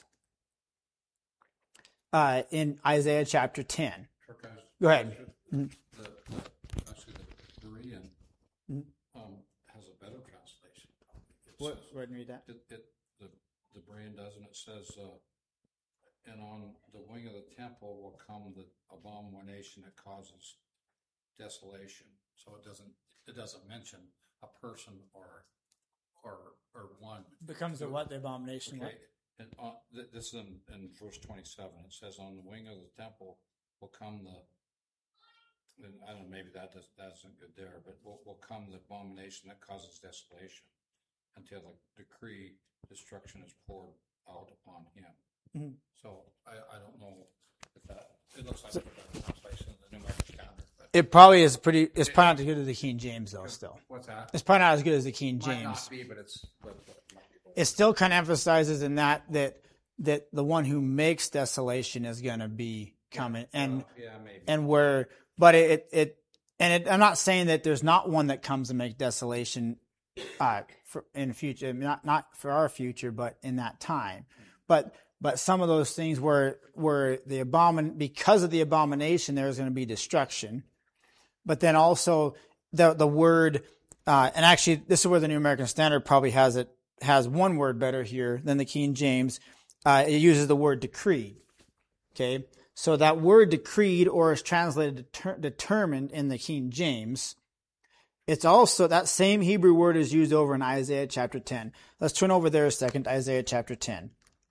in Isaiah chapter 10. Go ahead. Actually, the Berean has a better translation. Go ahead and read that. The Berean does, and it says, and on the wing of the temple will come the abomination that causes desolation. So it doesn't mention a person or one. Becomes the what? The abomination. Okay. And this is in verse 27. It says, on the wing of the temple will come and I don't know, maybe that isn't good there, but will come the abomination that causes desolation until the decree destruction is poured out upon him. Mm-hmm. So I don't know if that, it looks like a better translation than the New American Standard. It probably is it's probably not as good as the King James though still. What's that? It's probably not as good as the King James. Might not be, but it's... It still kind of emphasizes in that the one who makes desolation is going to be coming, and where, but I'm not saying that there's not one that comes and make desolation in future, not for our future, but in that time, but some of those things where because of the abomination there's going to be destruction, but then also the word and actually this is where the New American Standard probably has one word better here than the King James. It uses the word decreed. Okay, so that word decreed, or is translated determined in the King James. It's also, that same Hebrew word is used over in Isaiah chapter 10. Let's turn over there a second, Isaiah chapter 10.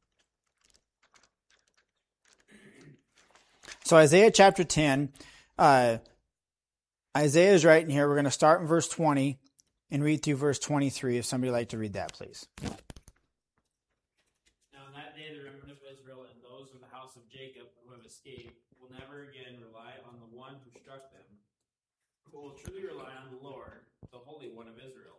So Isaiah chapter 10, Isaiah is writing here. We're going to start in verse 20. And read through verse 23, if somebody would like to read that, please. Now in that day the remnant of Israel and those of the house of Jacob who have escaped will never again rely on the one who struck them, but will truly rely on the Lord, the Holy One of Israel.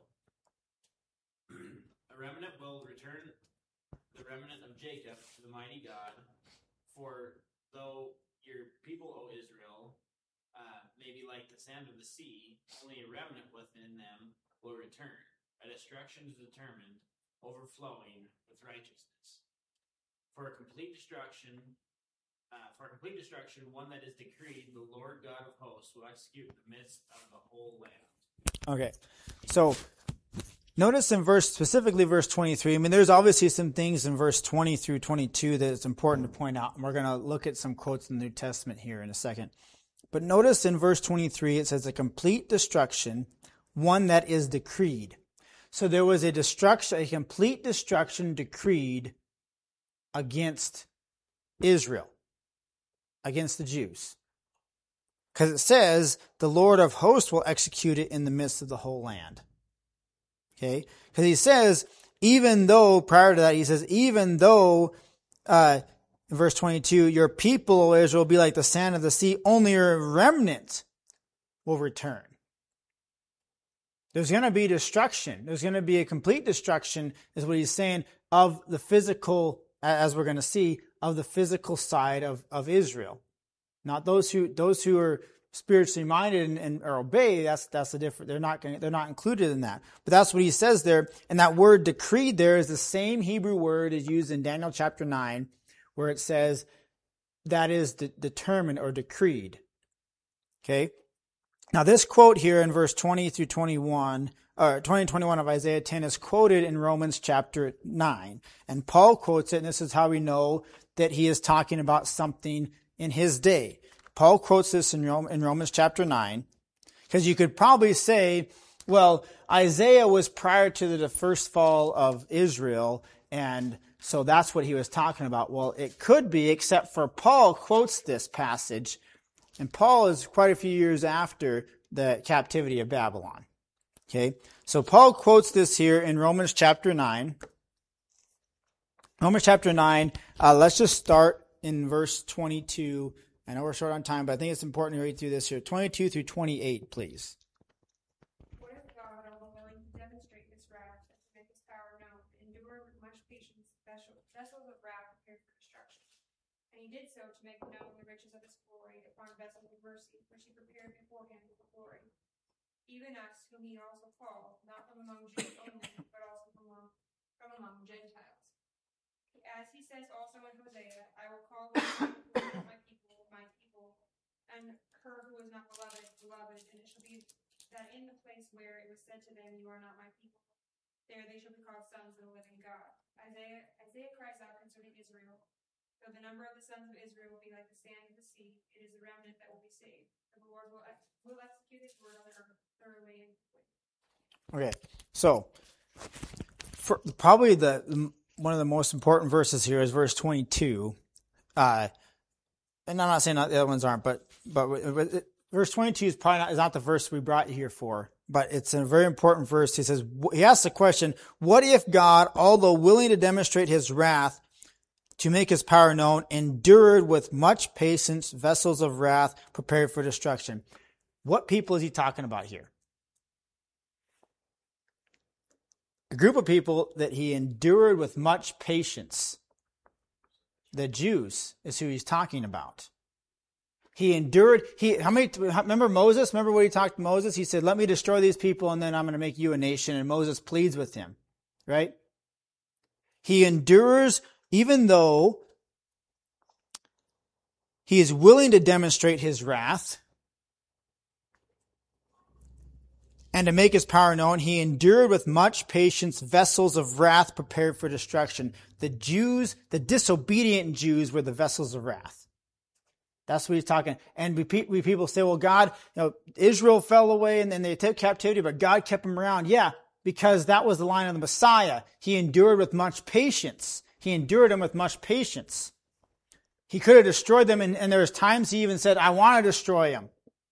A remnant will return, the remnant of Jacob, to the mighty God, for though your people, O Israel, may be like the sand of the sea, only a remnant within them will return. A destruction is determined, overflowing with righteousness. For a complete destruction for complete destruction, one that is decreed, the Lord God of hosts will execute in the midst of the whole land. Okay, so notice specifically verse 23, I mean, there's obviously some things in verse 20 through 22 that it's important to point out, and we're going to look at some quotes in the New Testament here in a second. But notice in verse 23, it says a complete destruction, one that is decreed. So there was a complete destruction decreed against Israel, against the Jews. Because it says the Lord of hosts will execute it in the midst of the whole land. Okay? Because he says, even though, prior to that, he says, even though, in verse 22, your people, O Israel, will be like the sand of the sea, only your remnant will return. There's going to be destruction. There's going to be a complete destruction, is what he's saying, of the physical, as we're going to see, of the physical side of Israel. Not those who are spiritually minded and or obey. That's the different. They're not included in that. But that's what he says there. And that word decreed there is the same Hebrew word is used in Daniel chapter 9, where it says that is determined or decreed. Okay. Now this quote here in verse 20 through 21, or 20 and 21 of Isaiah 10 is quoted in Romans chapter 9. And Paul quotes it, and this is how we know that he is talking about something in his day. Paul quotes this in Romans chapter 9, because you could probably say, well, Isaiah was prior to the first fall of Israel, and so that's what he was talking about. Well, it could be, except for Paul quotes this passage, and Paul is quite a few years after the captivity of Babylon. Okay, so Paul quotes this here in Romans chapter 9. Romans chapter 9, let's just start in verse 22. I know we're short on time, but I think it's important to read through this here. 22 through 28, please. What if God, although willing to demonstrate his wrath and to make his power known, endured with much patience vessels of wrath prepared for destruction? And he did so to make known the riches of his glory upon vessels of mercy, which he prepared beforehand for glory. Even us, whom he also called, not from among Jews only, but also from among Gentiles. As he says also in Hosea, I will call my people, and her who is not beloved, beloved, and it shall be that in the place where it was said to them, you are not my people, there they shall be called sons of the living God. Isaiah cries out concerning Israel, though the number of the sons of Israel will be like the sand of the sea, it is the remnant that will be saved. The Lord will execute his word on the earth thoroughly and quickly. Okay, so probably one of the most important verses here is verse 22. And I'm not saying that the other ones aren't, but verse 22 is not the verse we brought you here for, but it's a very important verse. He asks the question, what if God, although willing to demonstrate his wrath to make his power known, endured with much patience vessels of wrath prepared for destruction? What people is he talking about here? A group of people that he endured with much patience. The Jews is who he's talking about. He endured. Remember Moses? Remember what he talked to Moses? He said, let me destroy these people and then I'm going to make you a nation. And Moses pleads with him, right? He endures even though he is willing to demonstrate his wrath and to make his power known. He endured with much patience vessels of wrath prepared for destruction. The Jews, the disobedient Jews, were the vessels of wrath. That's what he's talking. And we people say, well, God, Israel fell away and then they took captivity, but God kept them around. Yeah, because that was the line of the Messiah. He endured with much patience. He endured them with much patience. He could have destroyed them, and there was times he even said, I want to destroy them.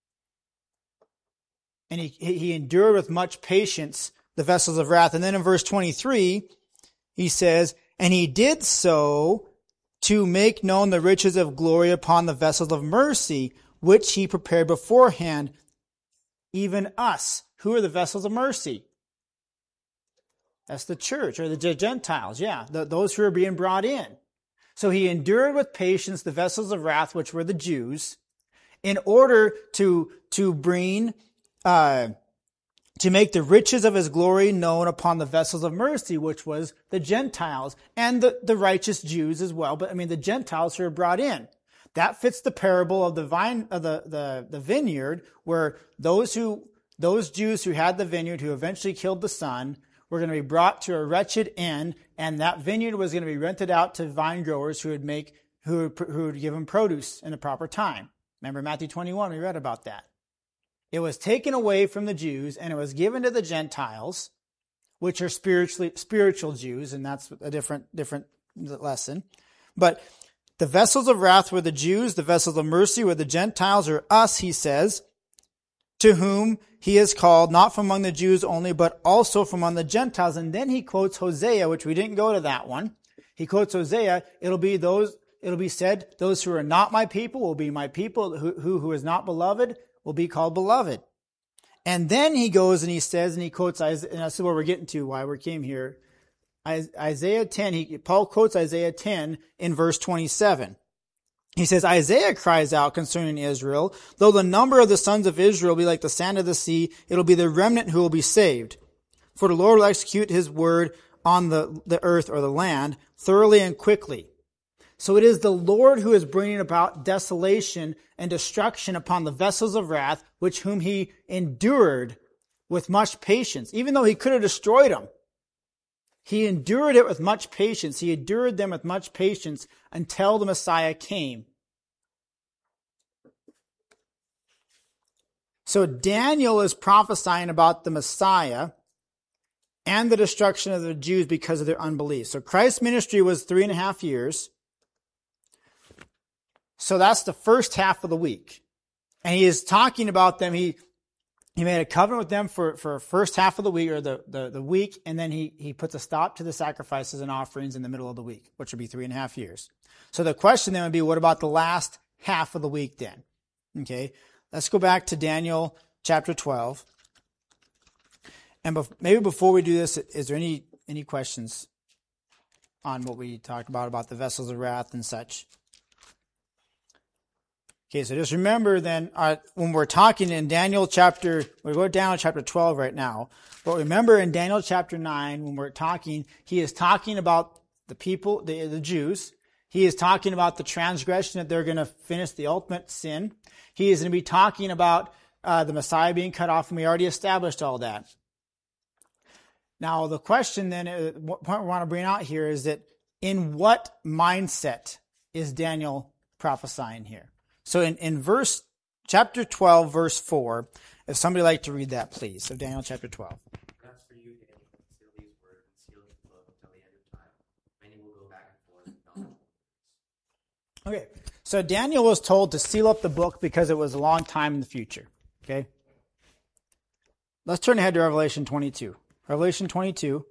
And he endured with much patience the vessels of wrath. And then in verse 23, he says, and he did so to make known the riches of glory upon the vessels of mercy, which he prepared beforehand, even us. Who are the vessels of mercy? That's the church, or the Gentiles, yeah, those who are being brought in. So he endured with patience the vessels of wrath, which were the Jews, in order to bring, to make the riches of his glory known upon the vessels of mercy, which was the Gentiles, and the righteous Jews as well. But the Gentiles who are brought in. That fits the parable of the vine, of the vineyard, where those Jews who had the vineyard, who eventually killed the son, were going to be brought to a wretched end, and that vineyard was going to be rented out to vine growers who would give them produce in the proper time. Remember Matthew 21, we read about that. It was taken away from the Jews and it was given to the Gentiles, which are spiritual Jews, and that's a different lesson. But the vessels of wrath were the Jews, the vessels of mercy were the Gentiles, or us, he says, to whom he is called, not from among the Jews only, but also from among the Gentiles. And then he quotes Hosea, which we didn't go to that one. He quotes Hosea, it'll be said, those who are not my people will be my people, who is not beloved will be called beloved. And then he goes and he says, and he quotes Isaiah, and that's where we're getting to, why we came here. Isaiah 10, Paul quotes Isaiah 10 in verse 27. He says, Isaiah cries out concerning Israel, though the number of the sons of Israel be like the sand of the sea, it'll be the remnant who will be saved. For the Lord will execute his word on the earth or the land thoroughly and quickly. So it is the Lord who is bringing about desolation and destruction upon the vessels of wrath, whom he endured with much patience, even though he could have destroyed them. He endured it with much patience. He endured them with much patience until the Messiah came. So Daniel is prophesying about the Messiah and the destruction of the Jews because of their unbelief. So Christ's ministry was 3.5 years. So that's the first half of the week. And he is talking about them. He made a covenant with them for first half of the week, or the week, and then he puts a stop to the sacrifices and offerings in the middle of the week, which would be 3.5 years. So the question then would be, what about the last half of the week then? Okay, let's go back to Daniel chapter 12. And maybe before we do this, is there any questions on what we talked about the vessels of wrath and such? Okay, so just remember then, when we're talking in Daniel we go down to chapter 12 right now, but remember in Daniel chapter 9, when we're talking, he is talking about the people, the Jews. He is talking about the transgression that they're going to finish, the ultimate sin. He is going to be talking about the Messiah being cut off, and we already established all that. Now, the question then, what point we want to bring out here is that in what mindset is Daniel prophesying here? So in chapter 12, verse 4, if somebody would like to read that, please. So Daniel chapter 12. That's for you, Daniel, seal these words and seal the book until the end of time. Many will go back and forth and not hold peace. Okay, so Daniel was told to seal up the book because it was a long time in the future. Okay? Let's turn ahead to Revelation 22. Revelation 22.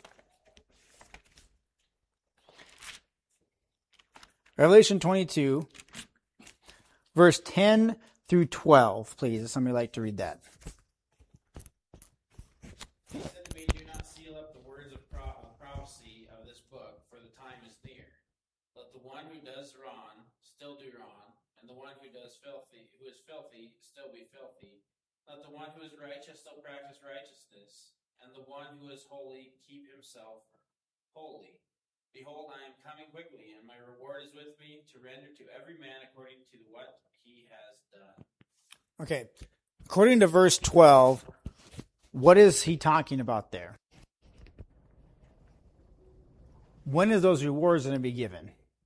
Revelation 22. Verse 10 through 12, please, if somebody would like to read that. He said to me, do not seal up the words of prophecy of this book, for the time is near. Let the one who does wrong still do wrong, and the one who is filthy still be filthy. Let the one who is righteous still practice righteousness, and the one who is holy keep himself holy. Behold, I am coming quickly, and my reward is with me to render to every man according to what he has done. Okay, according to verse 12, what is he talking about there? When is those rewards going to be given?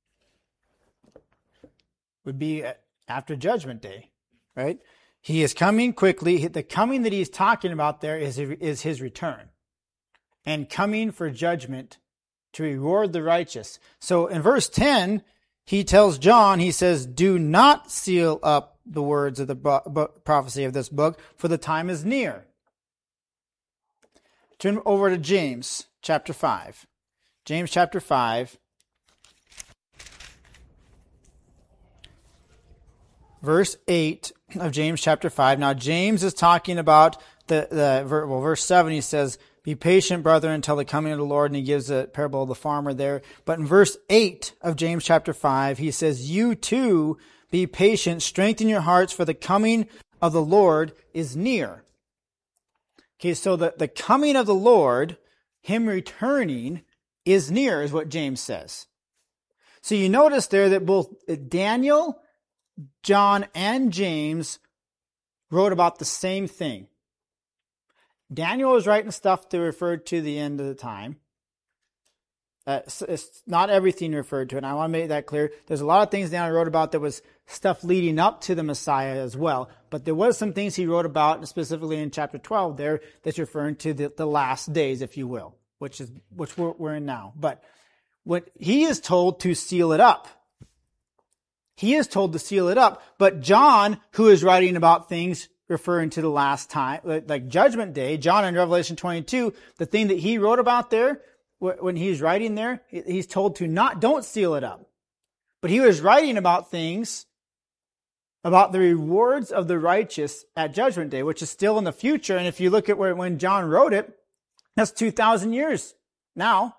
Would be after Judgment Day, right? He is coming quickly. The coming that he's talking about there is his return, and coming for judgment to reward the righteous. So in verse 10, he tells John, he says, do not seal up the words of the prophecy of this book, for the time is near. Turn over to James chapter 5. James chapter 5. Verse 8 of James chapter 5. Now James is talking about verse 7, he says, be patient, brethren, until the coming of the Lord, and he gives a parable of the farmer there. But in verse 8 of James chapter 5, he says, you too be patient, strengthen your hearts, for the coming of the Lord is near. Okay, so the coming of the Lord, him returning, is near, is what James says. So you notice there that both Daniel John, and James wrote about the same thing. Daniel was writing stuff that referred to the end of the time. It's not everything referred to, and I want to make that clear. There's a lot of things Daniel wrote about that was stuff leading up to the Messiah as well. But there was some things he wrote about, specifically in chapter 12 there, that's referring to the last days, if you will, which we're in now. But what he is told to seal it up. He is told to seal it up. But John, who is writing about things referring to the last time, like Judgment Day, John in Revelation 22, the thing that he wrote about there, when he's writing there, he's told to don't seal it up. But he was writing about things, about the rewards of the righteous at Judgment Day, which is still in the future. And if you look at when John wrote it, that's 2,000 years now.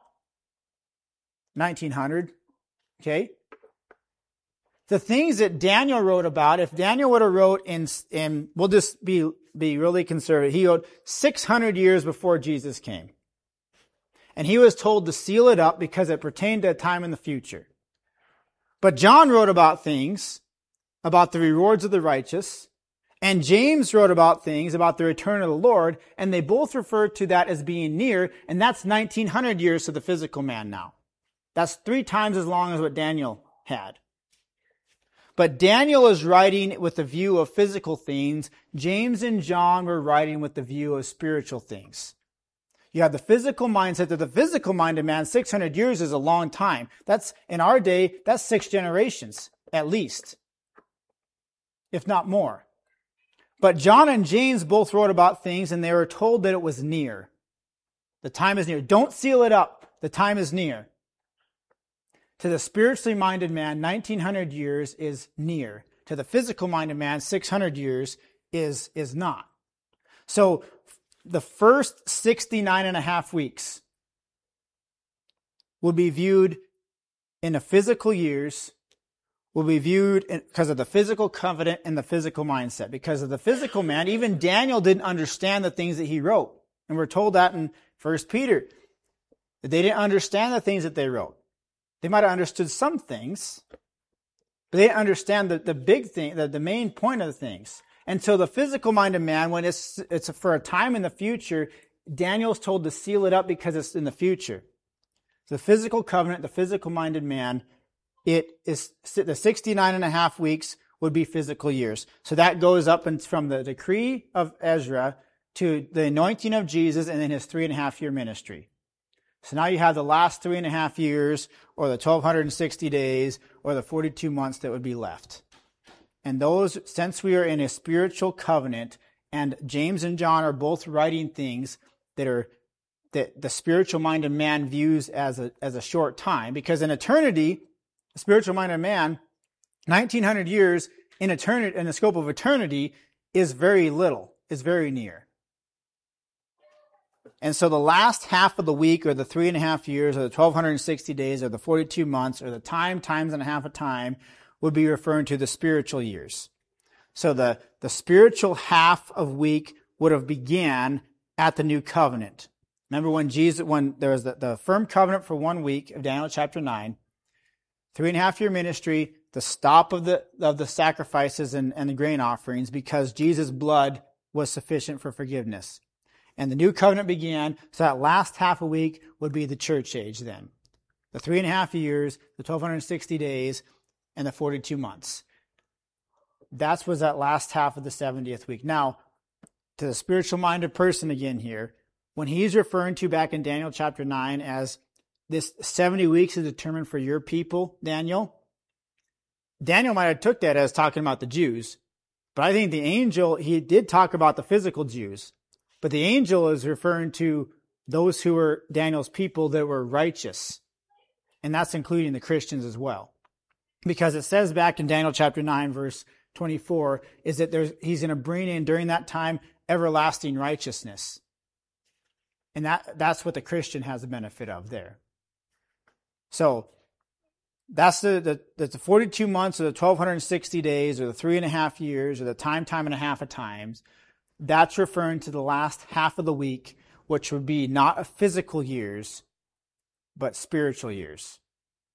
1900. Okay? The things that Daniel wrote about, if Daniel would have wrote in we'll just be really conservative, he wrote 600 years before Jesus came. And he was told to seal it up because it pertained to a time in the future. But John wrote about things, about the rewards of the righteous, and James wrote about things, about the return of the Lord, and they both refer to that as being near, and that's 1900 years to the physical man now. That's 3 times as long as what Daniel had. But Daniel is writing with the view of physical things. James and John were writing with the view of spiritual things. You have the physical mindset that the physical minded man, 600 years is a long time. That's, in our day, that's 6 generations, at least. If not more. But John and James both wrote about things and they were told that it was near. The time is near. Don't seal it up. The time is near. To the spiritually minded man, 1900 years is near. To the physical minded man, 600 years is not. So, the first 69 and a half weeks will be viewed in the physical years, will be viewed because of the physical covenant and the physical mindset. Because of the physical man, even Daniel didn't understand the things that he wrote. And we're told that in 1 Peter, that they didn't understand the things that they wrote. They might have understood some things, but they didn't understand the big thing, the main point of the things. And so the physical-minded man, when it's for a time in the future, Daniel's told to seal it up because it's in the future. The physical covenant, the physical-minded man, it is the 69 and a half weeks would be physical years. So that goes up from the decree of Ezra to the anointing of Jesus and then his 3.5-year ministry. So now you have the last 3.5 years, or the 1,260 days, or the 42 months that would be left. And those, since we are in a spiritual covenant, and James and John are both writing things that the spiritual-minded man views as a short time, because in eternity, the spiritual-minded man, 1900 years in eternity, in the scope of eternity, is very little, is very near. And so the last half of the week, or the 3.5 years, or the 1,260 days, or the 42 months, or the times and a half of time, would be referring to the spiritual years. So the spiritual half of week would have began at the new covenant. Remember when there was the firm covenant for 1 week of Daniel chapter 9, 3.5-year ministry, the stop of the sacrifices and the grain offerings, because Jesus' blood was sufficient for forgiveness. And the new covenant began, so that last half a week would be the church age then. The 3.5 years, the 1,260 days, and the 42 months. That was that last half of the 70th week. Now, to the spiritual-minded person again here, when he's referring to back in Daniel chapter 9 as this 70 weeks is determined for your people, Daniel might have took that as talking about the Jews. But I think the angel, he did talk about the physical Jews. But the angel is referring to those who were Daniel's people that were righteous. And that's including the Christians as well. Because it says back in Daniel chapter 9, verse 24, is that he's going to bring in during that time everlasting righteousness. And that's what the Christian has the benefit of there. So that's the 42 months, or the 1,260 days, or the 3.5 years, or the time and a half of times. That's referring to the last half of the week, which would be not a physical years, but spiritual years.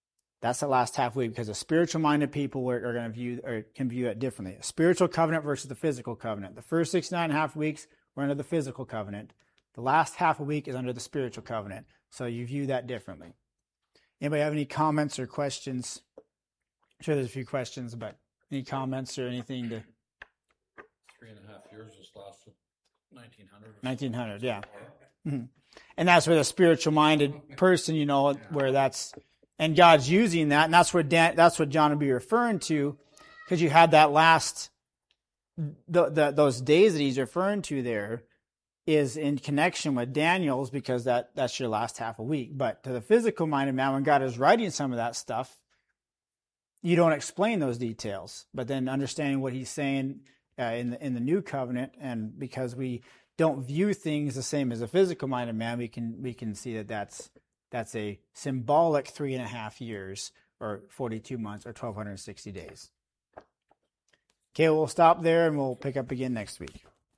That's the last half week, because the spiritual-minded people are going to view, or can view it differently. A spiritual covenant versus the physical covenant. The first 69.5 weeks we're under the physical covenant. The last half a week is under the spiritual covenant. So you view that differently. Anybody have any comments or questions? I'm sure there's a few questions, but any comments or anything to? 3.5 years just lasted 1900. 1900, yeah. Mm-hmm. And that's where the spiritual-minded person, where that's, and God's using that, and that's what John would be referring to, because you had that last, those days that he's referring to there is in connection with Daniel's, because that's your last half a week. But to the physical-minded man, when God is writing some of that stuff, you don't explain those details. But then understanding what he's saying in the new covenant, and because we don't view things the same as a physical-minded man, we can see that's a symbolic 3.5 years, or 42 months, or 1,260 days. Okay, we'll stop there and we'll pick up again next week.